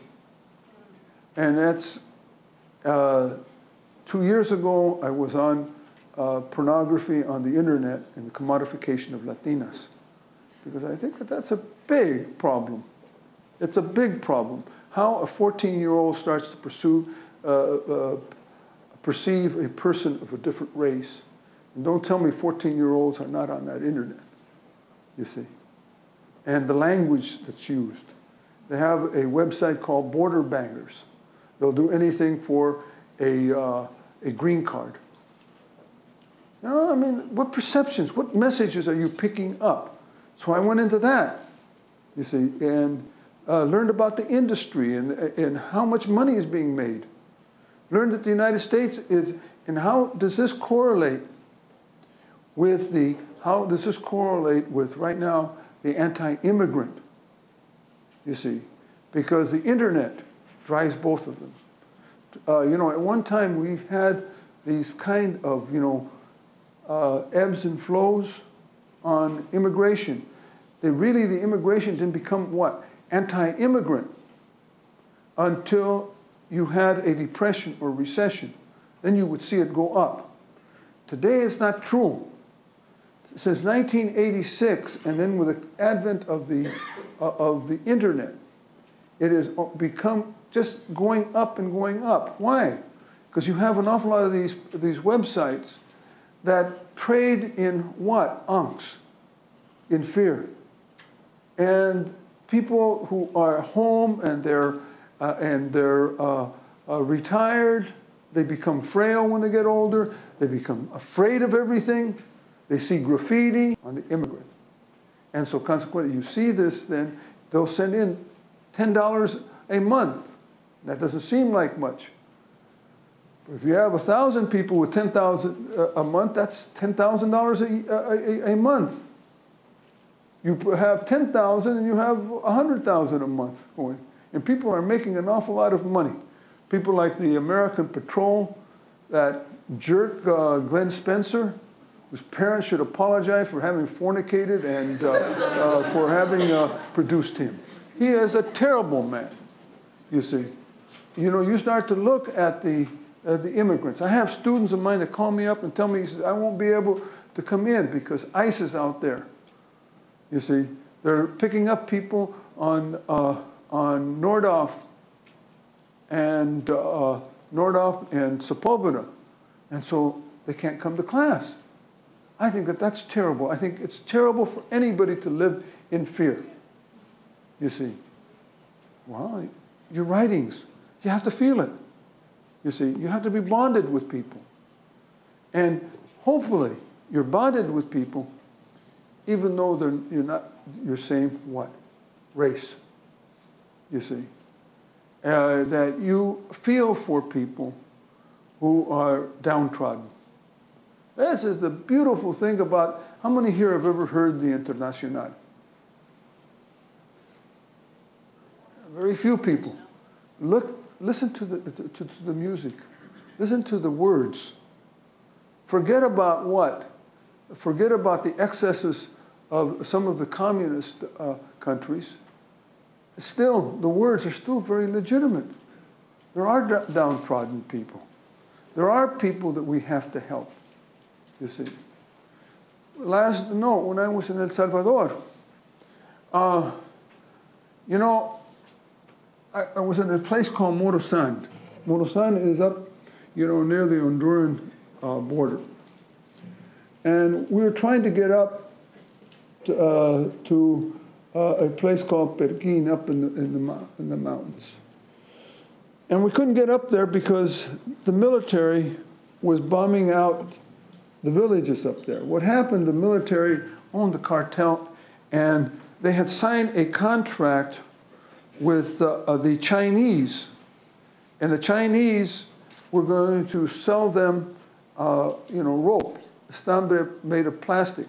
S5: And that's, uh, two years ago, I was on uh, pornography on the internet and the commodification of Latinas. Because I think that that's a big problem. It's a big problem. How a fourteen-year-old starts to pursue, uh, uh, perceive a person of a different race. And don't tell me fourteen-year-olds are not on that internet, you see. And the language that's used. They have a website called Border Bangers. They'll do anything for a, uh, a green card. You know, I mean, what perceptions, what messages are you picking up? So I went into that, you see, and uh, learned about the industry and, and how much money is being made. Learned that the United States is, and how does this correlate with the, how does this correlate with, right now, the anti-immigrant, you see, because the internet drives both of them. Uh, you know, at one time we had these kind of, you know, uh, ebbs and flows on immigration. They really, the immigration didn't become what? Anti-immigrant until you had a depression or recession. Then you would see it go up. Today it's not true. Since nineteen eighty-six, and then with the advent of the, uh, of the internet, it has become just going up and going up. Why? Because you have an awful lot of these, these websites that trade in what? Angst, in fear. And people who are home and they're, uh, and they're uh, uh, retired, they become frail when they get older, they become afraid of everything. They see graffiti on the immigrant. And so consequently, you see this, then they'll send in ten dollars a month. That doesn't seem like much. But if you have one thousand people with ten thousand dollars a month, that's ten thousand dollars a, a, a month. You have ten thousand and you have one hundred thousand a month going. And people are making an awful lot of money. People like the American Patrol, that jerk uh, Glenn Spencer, whose parents should apologize for having fornicated and uh, uh, for having uh, produced him. He is a terrible man, you see. You know, you start to look at the, uh, the immigrants. I have students of mine that call me up and tell me, he says, I won't be able to come in because ICE is out there. You see, they're picking up people on, uh, on Nordhoff and, uh, Nordhoff and Sepulveda. And so they can't come to class. I think that that's terrible. I think it's terrible for anybody to live in fear. You see, well, your writings, you have to feel it. You see, you have to be bonded with people. And hopefully, you're bonded with people even though they're, you're not your same, what? Race. You see. Uh, that you feel for people who are downtrodden. This is the beautiful thing about, how many here have ever heard the Internacional? Very few people. Look, listen to the, to, to the music. Listen to the words. Forget about what? Forget about the excesses of some of the communist uh, countries. Still, the words are still very legitimate. There are d- downtrodden people. There are people that we have to help. You see. Last no, when I was in El Salvador, uh, you know, I, I was in a place called Morazán. Morazán is up, you know, near the Honduran uh, border, and we were trying to get up to, uh, to uh, a place called Perquín up in the in the in the mountains, and we couldn't get up there because the military was bombing out the villages up there. What happened, the military owned the cartel, and they had signed a contract with uh, uh, the Chinese, and the Chinese were going to sell them, uh, you know, rope, estambre made of plastic.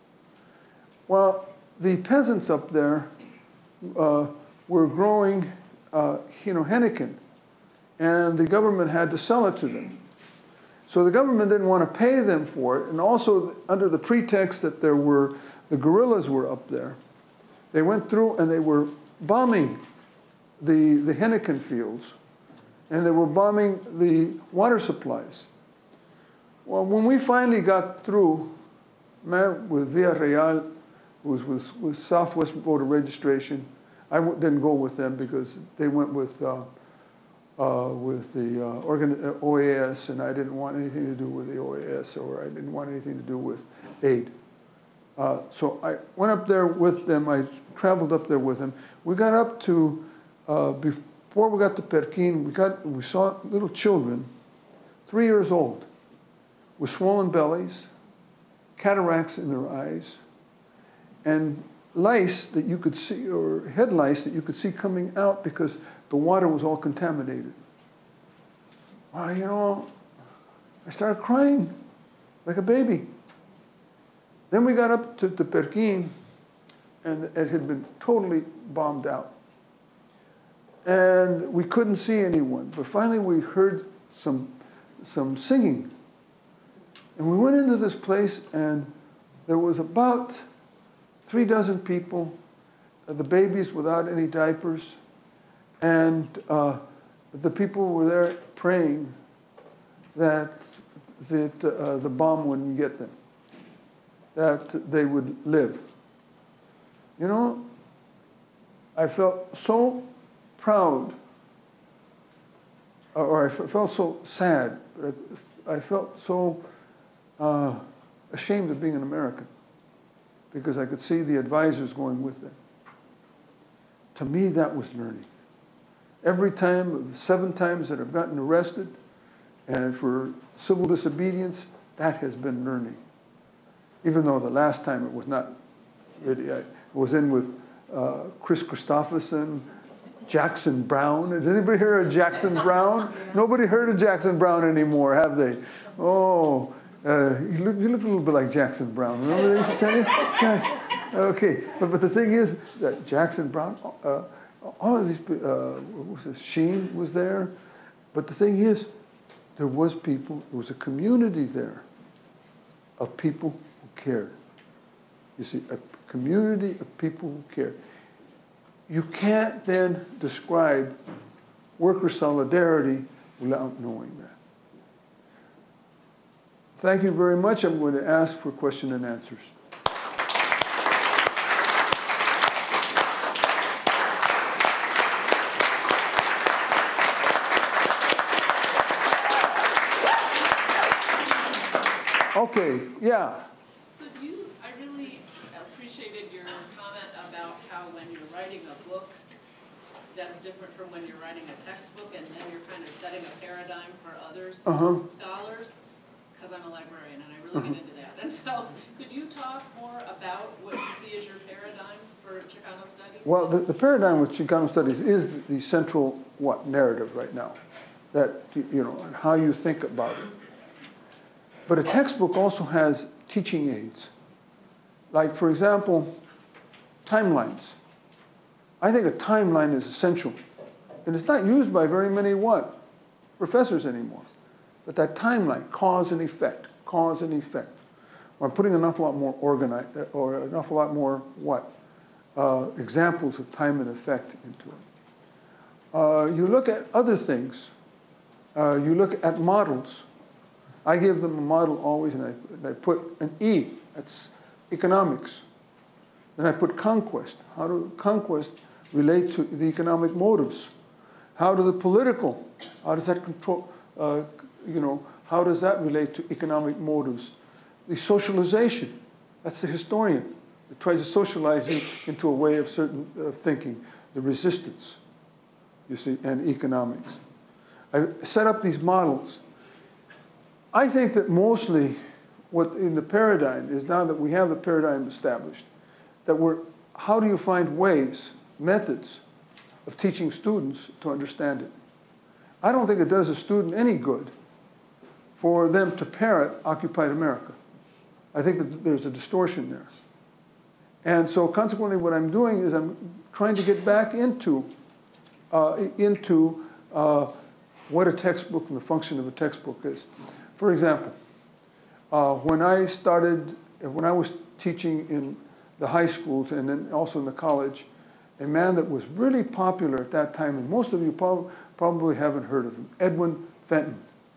S5: Well, the peasants up there uh, were growing, uh, you know, henequen, and the government had to sell it to them. So the government didn't want to pay them for it, and also under the pretext that there were, the guerrillas were up there, they went through and they were bombing the, the henequen fields, and they were bombing the water supplies. Well, when we finally got through, man with Villarreal, who was with, with Southwest Voter Registration, I w- didn't go with them because they went with uh, Uh, with the uh, organ- O A S, and I didn't want anything to do with the O A S, or I didn't want anything to do with aid. Uh, so I went up there with them. I traveled up there with them. We got up to, uh, before we got to Perquín, we, got, we saw little children, three years old, with swollen bellies, cataracts in their eyes, and lice that you could see, or head lice that you could see coming out because the water was all contaminated. Well, you know, I started crying like a baby. Then we got up to, to Perkin, and it had been totally bombed out. And we couldn't see anyone, but finally we heard some, some singing. And we went into this place, and there was about three dozen people, uh, the babies without any diapers, and uh, the people were there praying that, that uh, the bomb wouldn't get them, that they would live. You know, I felt so proud, or I felt so sad, I felt so uh, ashamed of being an American, because I could see the advisors going with them. To me, that was learning. Every time, the seven times that I've gotten arrested, and for civil disobedience, that has been learning. Even though the last time it was not really, I was in with uh, Chris Christopherson, Jackson Brown. Has anybody heard of Jackson Brown? Nobody heard of Jackson Brown anymore, have they? Oh, uh, you, look, you look a little bit like Jackson Brown. Remember they used to tell you? Yeah. Okay, but, but the thing is that Jackson Brown, uh, all of these, uh, what was this? Sheen was there. But the thing is, there was people, there was a community there of people who cared. You see, a community of people who cared. You can't then describe worker solidarity without knowing that. Thank you very much. I'm going to ask for question and answers. Okay, yeah.
S6: So you, I really appreciated your comment about how when you're writing a book, that's different from when you're writing a textbook, and then you're kind of setting a paradigm for others, uh-huh. scholars, because I'm a librarian and I really uh-huh. get into that. And so could you talk more about what you see as your paradigm for Chicano studies?
S5: Well, the, the paradigm with Chicano studies is the, the central, what, narrative right now, that, you know, and how you think about it. But a textbook also has teaching aids. Like, for example, timelines. I think a timeline is essential. And it's not used by very many, what? Professors anymore. But that timeline, cause and effect, cause and effect. Or I'm putting an awful lot more organized, or an awful lot more, what? Uh, examples of time and effect into it. Uh, you look at other things. Uh, you look at models. I give them a model always, and I, and I put an E, that's economics. Then I put conquest. How do conquest relate to the economic motives? How do the political, how does that control, uh, you know, how does that relate to economic motives? The socialization, that's the historian that tries to socialize you into a way of certain uh, thinking. The resistance, you see, and economics. I set up these models. I think that mostly what in the paradigm is, now that we have the paradigm established, that we're, how do you find ways, methods of teaching students to understand it? I don't think it does a student any good for them to parrot occupied America. I think that there's a distortion there. And so consequently what I'm doing is I'm trying to get back into, uh, into uh, what a textbook and the function of a textbook is. For example, uh, when I started, when I was teaching in the high schools and then also in the college, a man that was really popular at that time, and most of you prob probably haven't heard of him, Edwin Fenton.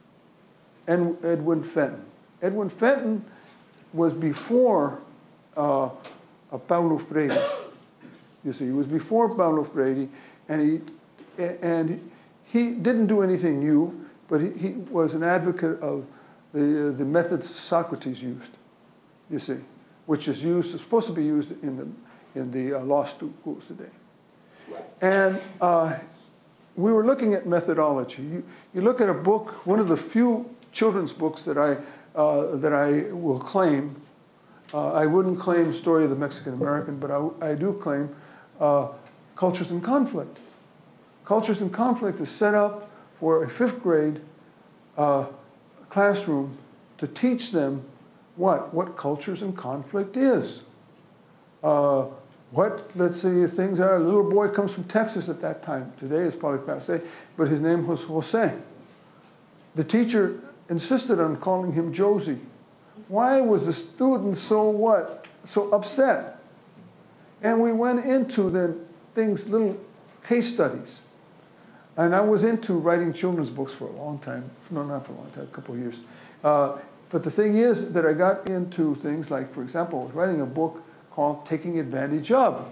S5: Ed Edwin Fenton. Edwin Fenton was before uh, uh, Paulo Freire. You see, he was before Paulo Freire, and he, and he didn't do anything new, but he, he was an advocate of the, uh, the methods Socrates used, you see, which is used, is supposed to be used in the, in the uh, law schools today. And uh, we were looking at methodology. You, you look at a book, one of the few children's books that I, uh, that I will claim Uh, I wouldn't claim Story of the Mexican American, but I, I do claim uh, Cultures in Conflict. Cultures in Conflict is set up for a fifth grade uh, classroom to teach them what? What cultures in conflict is. Uh, what, let's say, things are, a little boy comes from Texas at that time. Today it's probably passé, but his name was Jose. The teacher insisted on calling him Josie. Why was the student so what? So upset? And we went into then things, little case studies. And I was into writing children's books for a long time. No, not for a long time, a couple of years. Uh, but the thing is that I got into things like, for example, I was writing a book called Taking Advantage Of.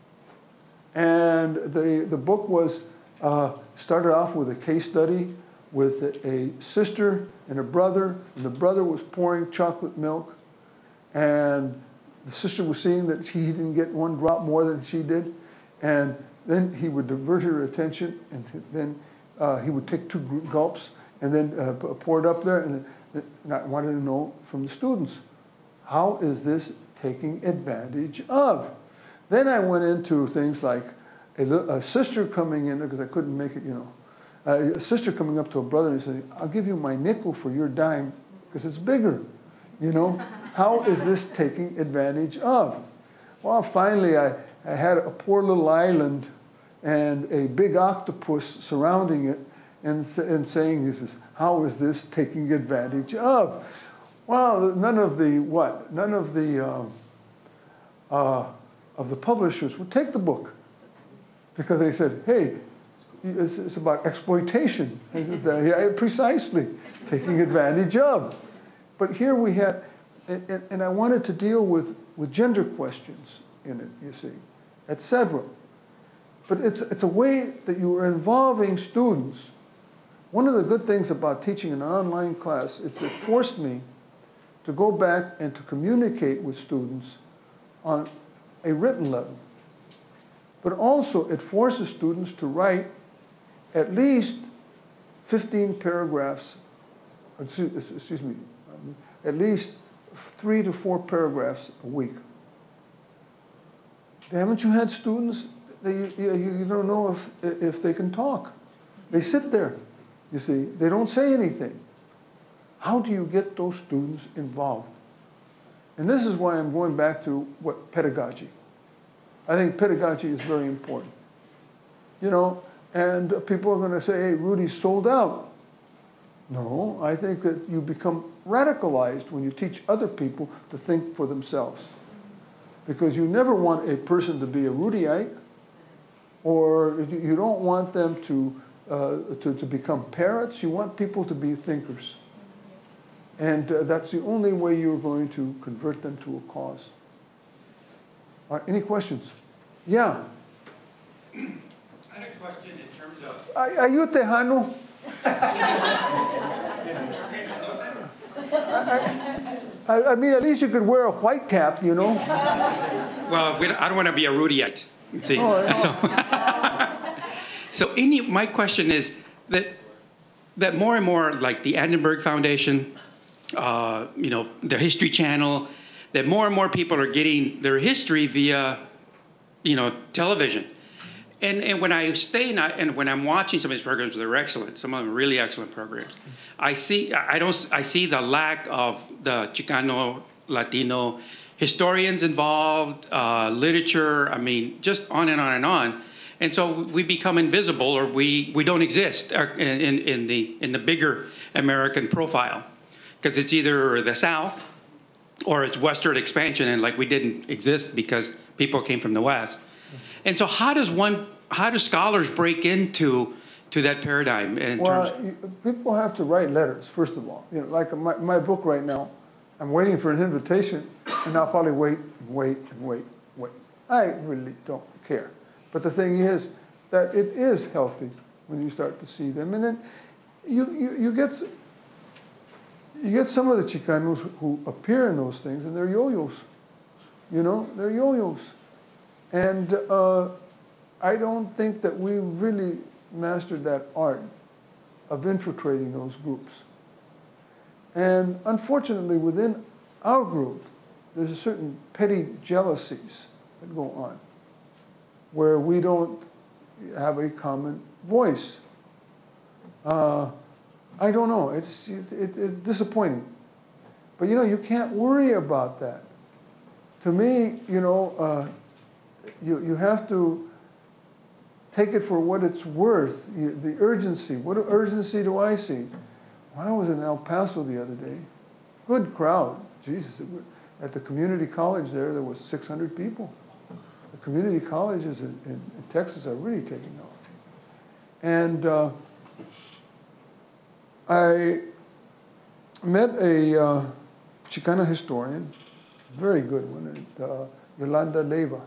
S5: And the, the book was, uh, started off with a case study with a, a sister and a brother, and the brother was pouring chocolate milk, and the sister was seeing that she didn't get one drop more than she did, and then he would divert her attention, and then uh, he would take two gulps, and then uh, pour it up there, and, then, and I wanted to know from the students, how is this taking advantage of? Then I went into things like a, a sister coming in, because I couldn't make it, you know, uh, a sister coming up to a brother and saying, I'll give you my nickel for your dime, because it's bigger, you know? How is this taking advantage of? Well, finally, I, I had a poor little island and a big octopus surrounding it, and, and saying, this is, how is this taking advantage of? Well, none of the what? None of the um, uh, of the publishers would take the book because they said, "Hey, it's, it's about exploitation." I said, yeah, precisely, taking advantage of. But here we had, and, and I wanted to deal with with gender questions in it, you see, et cetera. But it's it's a way that you are involving students. One of the good things about teaching an online class is it forced me to go back and to communicate with students on a written level. But also it forces students to write at least fifteen paragraphs, excuse, excuse me, at least three to four paragraphs a week. Haven't you had students that you, you, you don't know if, if they can talk? They sit there, you see, they don't say anything. How do you get those students involved? And this is why I'm going back to what pedagogy. I think pedagogy is very important. You know, and people are going to say, hey, Rudy's sold out. No, I think that you become radicalized when you teach other people to think for themselves. Because you never want a person to be a Rudyite, or you don't want them to, uh, to, to become parrots. You want people to be thinkers. And uh, that's the only way you're going to convert them to a cause. All right, any questions? Yeah?
S7: I had a question in terms of...
S5: Are, are you Tejano? I, I mean, at least you could wear a white cap, you know?
S7: Well, we don't, I don't want to be a Rudyite. See?
S5: Oh, no.
S7: So, so any, my question is that, that more and more, like the Annenberg Foundation, Uh, you know, the History Channel, that more and more people are getting their history via, you know, television. And and when I stay and, I, and when I'm watching some of these programs, they're excellent. Some of them are really excellent programs. I see I don't I see the lack of the Chicano, Latino historians involved, uh, literature. I mean, just on and on and on. And so we become invisible, or we we don't exist in in, in the in the bigger American profile. Because it's either the South or it's Western expansion, and like we didn't exist because people came from the West. And so how does one, how do scholars break into to that paradigm? In
S5: well,
S7: terms
S5: you, people have to write letters, first of all. You know, like my, my book right now, I'm waiting for an invitation, and I'll probably wait and wait and wait and wait. I really don't care. But the thing is that it is healthy when you start to see them. And then you, you, you get... You get some of the Chicanos who appear in those things, and they're yo-yos. You know, they're yo-yos. And uh, I don't think that we really mastered that art of infiltrating those groups. And unfortunately, within our group, there's a certain petty jealousies that go on where we don't have a common voice. Uh, I don't know. It's, it, it, it's disappointing. But, you know, you can't worry about that. To me, you know, uh, you, you have to take it for what it's worth, you, the urgency. What urgency do I see? Well, I was in El Paso the other day. Good crowd. Jesus. At the community college there, there was six hundred people. The community colleges in, in, in Texas are really taking off. And uh, I met a uh, Chicana historian, very good one, uh, Yolanda Leiva.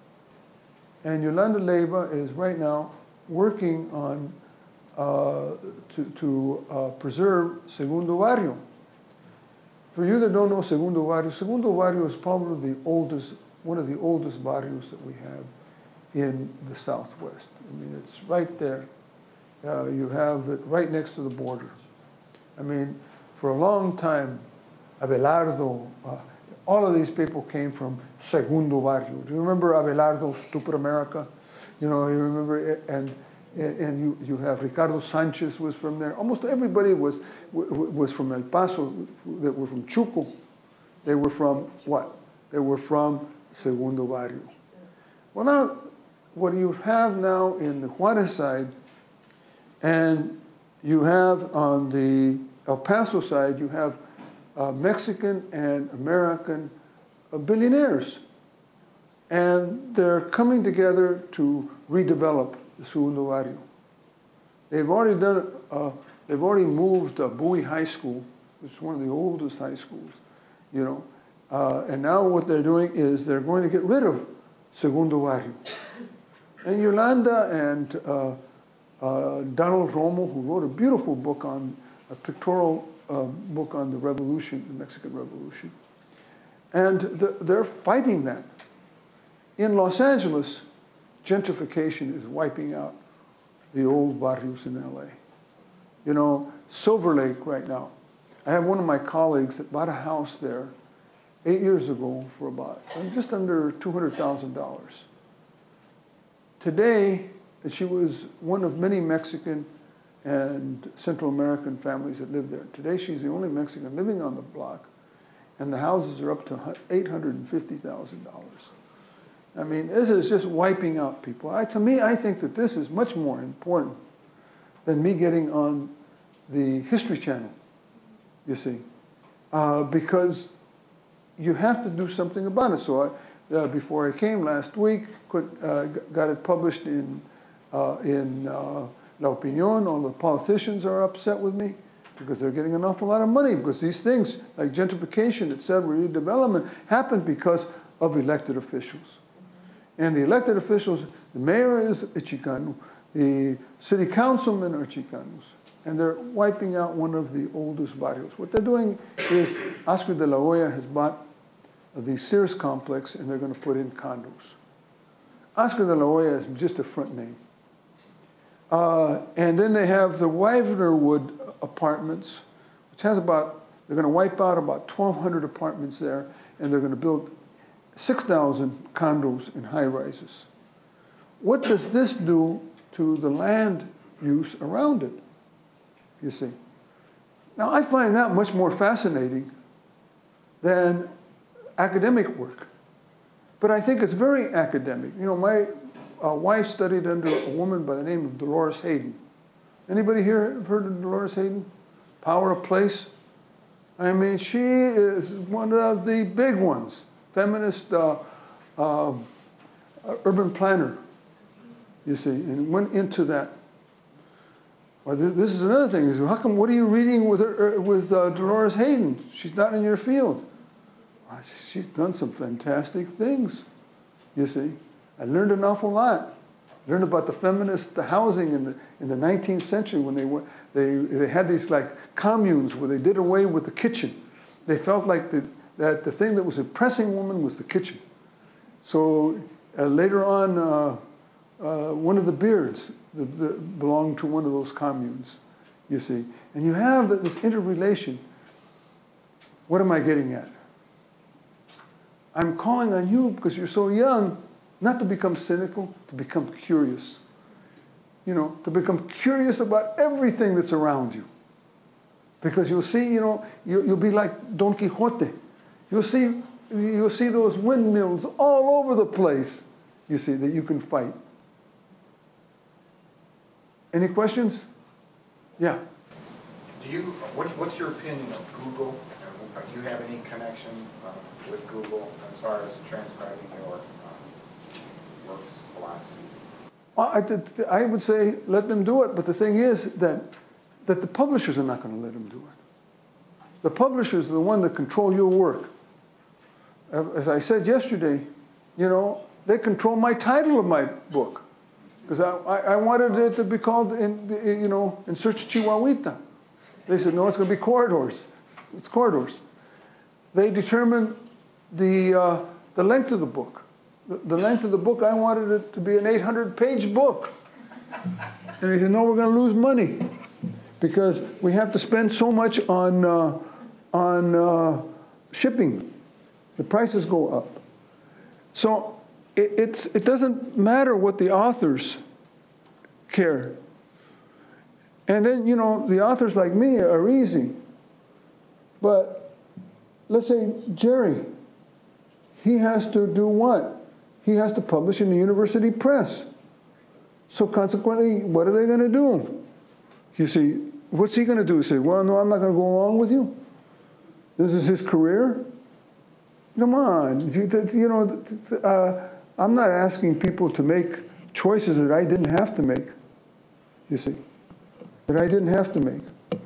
S5: And Yolanda Leiva is right now working on uh, to, to uh, preserve Segundo Barrio. For you that don't know Segundo Barrio, Segundo Barrio is probably the oldest, one of the oldest barrios that we have in the Southwest. I mean, it's right there. Uh, you have it right next to the border. I mean, for a long time, Abelardo, uh, all of these people came from Segundo Barrio. Do you remember Abelardo, Stupid America? You know, you remember it, and and you, you have Ricardo Sanchez was from there. Almost everybody was was from El Paso, that were from Chuco. They were from what? They were from Segundo Barrio. Well, now, what you have now in the Juarez side, and you have on the El Paso side, you have uh, Mexican and American uh, billionaires. And they're coming together to redevelop the Segundo Barrio. They've already done, uh, they've already moved uh, Bowie High School, which is one of the oldest high schools, you know. Uh, and now what they're doing is they're going to get rid of Segundo Barrio. And Yolanda and uh, uh, Donald Romo, who wrote a beautiful book on, a pictorial uh, book on the revolution, the Mexican Revolution. And the, they're fighting that. In Los Angeles, gentrification is wiping out the old barrios in L A. You know, Silver Lake right now. I have one of my colleagues that bought a house there eight years ago for about just under two hundred thousand dollars. Today, she was one of many Mexican and Central American families that live there. Today, she's the only Mexican living on the block, and the houses are up to eight hundred fifty thousand dollars. I mean, this is just wiping out people. I, to me, I think that this is much more important than me getting on the History Channel, you see, uh, because you have to do something about it. So I, uh, before I came last week, could, uh, got it published in, uh, in uh, La Opinión. All the politicians are upset with me because they're getting an awful lot of money, because these things like gentrification, et cetera, redevelopment, happen because of elected officials. And the elected officials, the mayor is a Chicano, the city councilmen are Chicanos, and they're wiping out one of the oldest barrios. What they're doing is Oscar de la Hoya has bought the Sears complex, and they're going to put in condos. Oscar de la Hoya is just a front name. Uh, and then they have the Wivenerwood apartments, which has about, they're going to wipe out about twelve hundred apartments there, and they're going to build six thousand condos in high-rises. What does this do to the land use around it, you see? Now, I find that much more fascinating than academic work. But I think it's very academic. You know, my uh, wife studied under a woman by the name of Dolores Hayden. Anybody here have heard of Dolores Hayden? Power of Place? I mean, she is one of the big ones. Feminist uh, uh, urban planner, you see, and went into that. Well, th this is another thing. Is how come? What are you reading with her, uh, with uh, Dolores Hayden? She's not in your field. Well, she's done some fantastic things. You see, I learned an awful lot. Learned about the feminist the housing in the in the nineteenth century when they went. They they had these like communes where they did away with the kitchen. They felt like the that the thing that was oppressing women was the kitchen. So uh, later on, uh, uh, one of the Beards the, the belonged to one of those communes, you see. And you have this interrelation. What am I getting at? I'm calling on you because you're so young, not to become cynical, to become curious. You know, to become curious about everything that's around you. Because you'll see, you know, you, you'll be like Don Quixote. You'll see, you'll see those windmills all over the place, you see, that you can fight. Any questions? Yeah.
S8: Do you, what, what's your opinion of Google? Do you have any connection uh, with Google as far as transcribing your uh, works, philosophy?
S5: Well, I, I would say let them do it, but the thing is that, that the publishers are not going to let them do it. The publishers are the one that control your work. As I said yesterday, you know, they control my title of my book. Because I, I, I wanted it to be called, in, you know, In Search of Chihuahuita. They said, no, it's going to be Corridors. It's Corridors. They determined the, uh, the length of the book. The, the length of the book, I wanted it to be an eight hundred page book. And they said, no, we're going to lose money. Because we have to spend so much on, uh, on uh, shipping. The prices go up. So it, it's, it doesn't matter what the authors care. And then, you know, the authors like me are easy. But let's say Jerry, he has to do what? He has to publish in the university press. So consequently, what are they going to do? You see, what's he going to do? Say, well, no, I'm not going to go along with you. This is his career. Come on. You, you know, uh, I'm not asking people to make choices that I didn't have to make, you see, that I didn't have to make.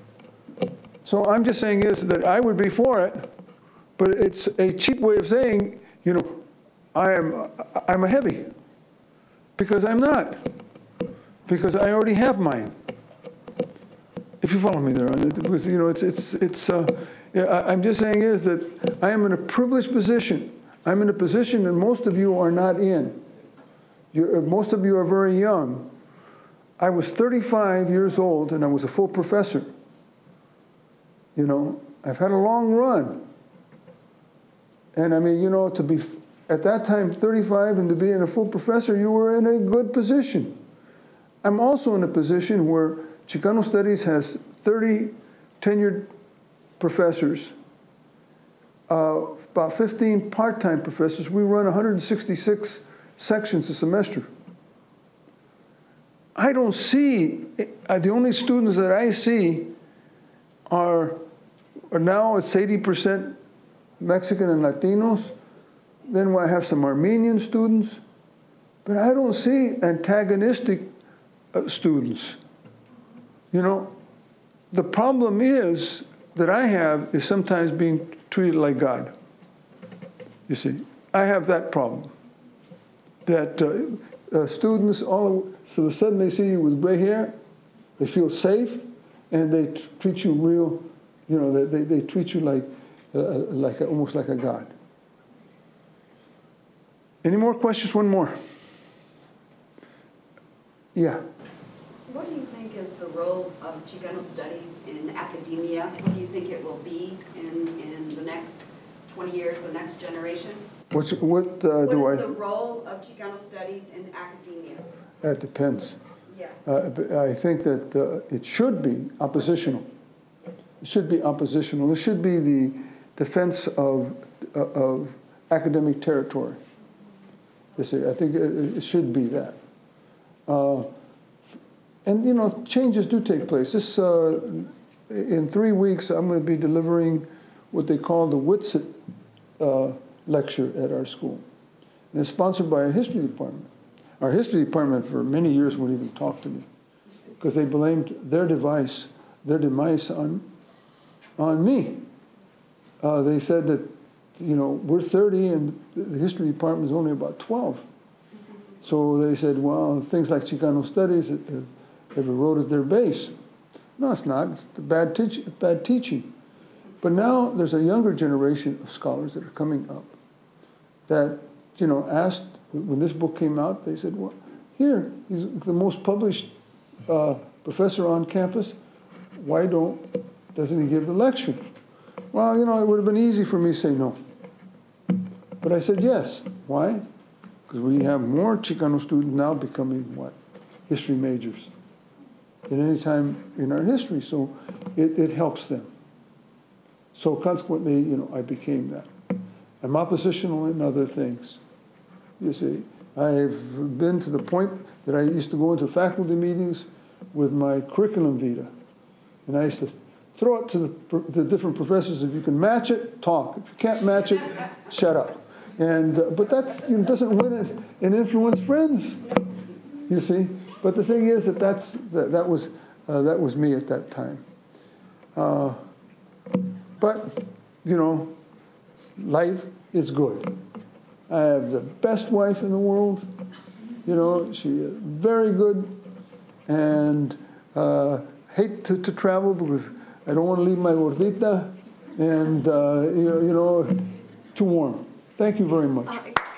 S5: So I'm just saying is that I would be for it, but it's a cheap way of saying, you know, I am, I'm a heavy, because I'm not, because I already have mine. If you follow me there, because, you know, it's, it's, it's, uh, yeah, I'm just saying is that I am in a privileged position. I'm in a position that most of you are not in. You're, most of you are very young. I was thirty-five years old and I was a full professor. You know, I've had a long run. And I mean, you know, to be, at that time, thirty-five and to be in a full professor, you were in a good position. I'm also in a position where Chicano Studies has thirty tenured professors, uh, about fifteen part-time professors. We run one hundred sixty-six sections a semester. I don't see, uh, the only students that I see are, are now it's eighty percent Mexican and Latinos. Then I have some Armenian students. But I don't see antagonistic uh, students. You know, the problem is that I have is sometimes being treated like God. You see, I have that problem. That uh, uh, students, all so of a sudden they see you with gray hair, they feel safe, and they t treat you real, you know, they, they, they treat you like, uh, like a, almost like a God. Any more questions? One more. Yeah.
S9: What do you think is the role of Chicano Studies in academia? What do you think it will be in, in the next twenty years, the next generation?
S5: What's, what uh,
S9: what
S5: do I...
S9: What is the role of Chicano Studies in academia?
S5: That depends.
S9: Yeah.
S5: Uh, I think that uh, it should be oppositional.
S9: Yes.
S5: It should be oppositional. It should be the defense of, uh, of academic territory. You see, I think it, it should be that. Uh, and, you know, changes do take place. This, uh, in three weeks, I'm going to be delivering what they call the Whitsitt uh, lecture at our school. And it's sponsored by a history department. Our history department for many years wouldn't even talk to me because they blamed their device, their demise on, on me. Uh, they said that, you know, we're thirty and the history department is only about twelve. So they said, well, things like Chicano Studies have, have eroded their base. No, it's not. It's bad, teach, bad teaching. But now there's a younger generation of scholars that are coming up that, you know, asked, when this book came out, they said, well, here, he's the most published uh, professor on campus. Why don't, doesn't he give the lecture? Well, you know, it would have been easy for me to say no. But I said yes. Why? Because we have more Chicano students now becoming what? History majors than any time in our history. So it, it helps them. So consequently, you know, I became that. I'm oppositional in other things. You see, I've been to the point that I used to go into faculty meetings with my curriculum vitae. And I used to throw it to the, the different professors. If you can match it, talk. If you can't match it, shut up. And, uh, but that, you know, doesn't win it and influence friends, you see. But the thing is that that's, that, that, was, uh, that was me at that time. Uh, but, you know, life is good. I have the best wife in the world. You know, she is very good. And uh, hate to, to travel because I don't want to leave my gordita. And, uh, you, you know, too warm. Thank you very much.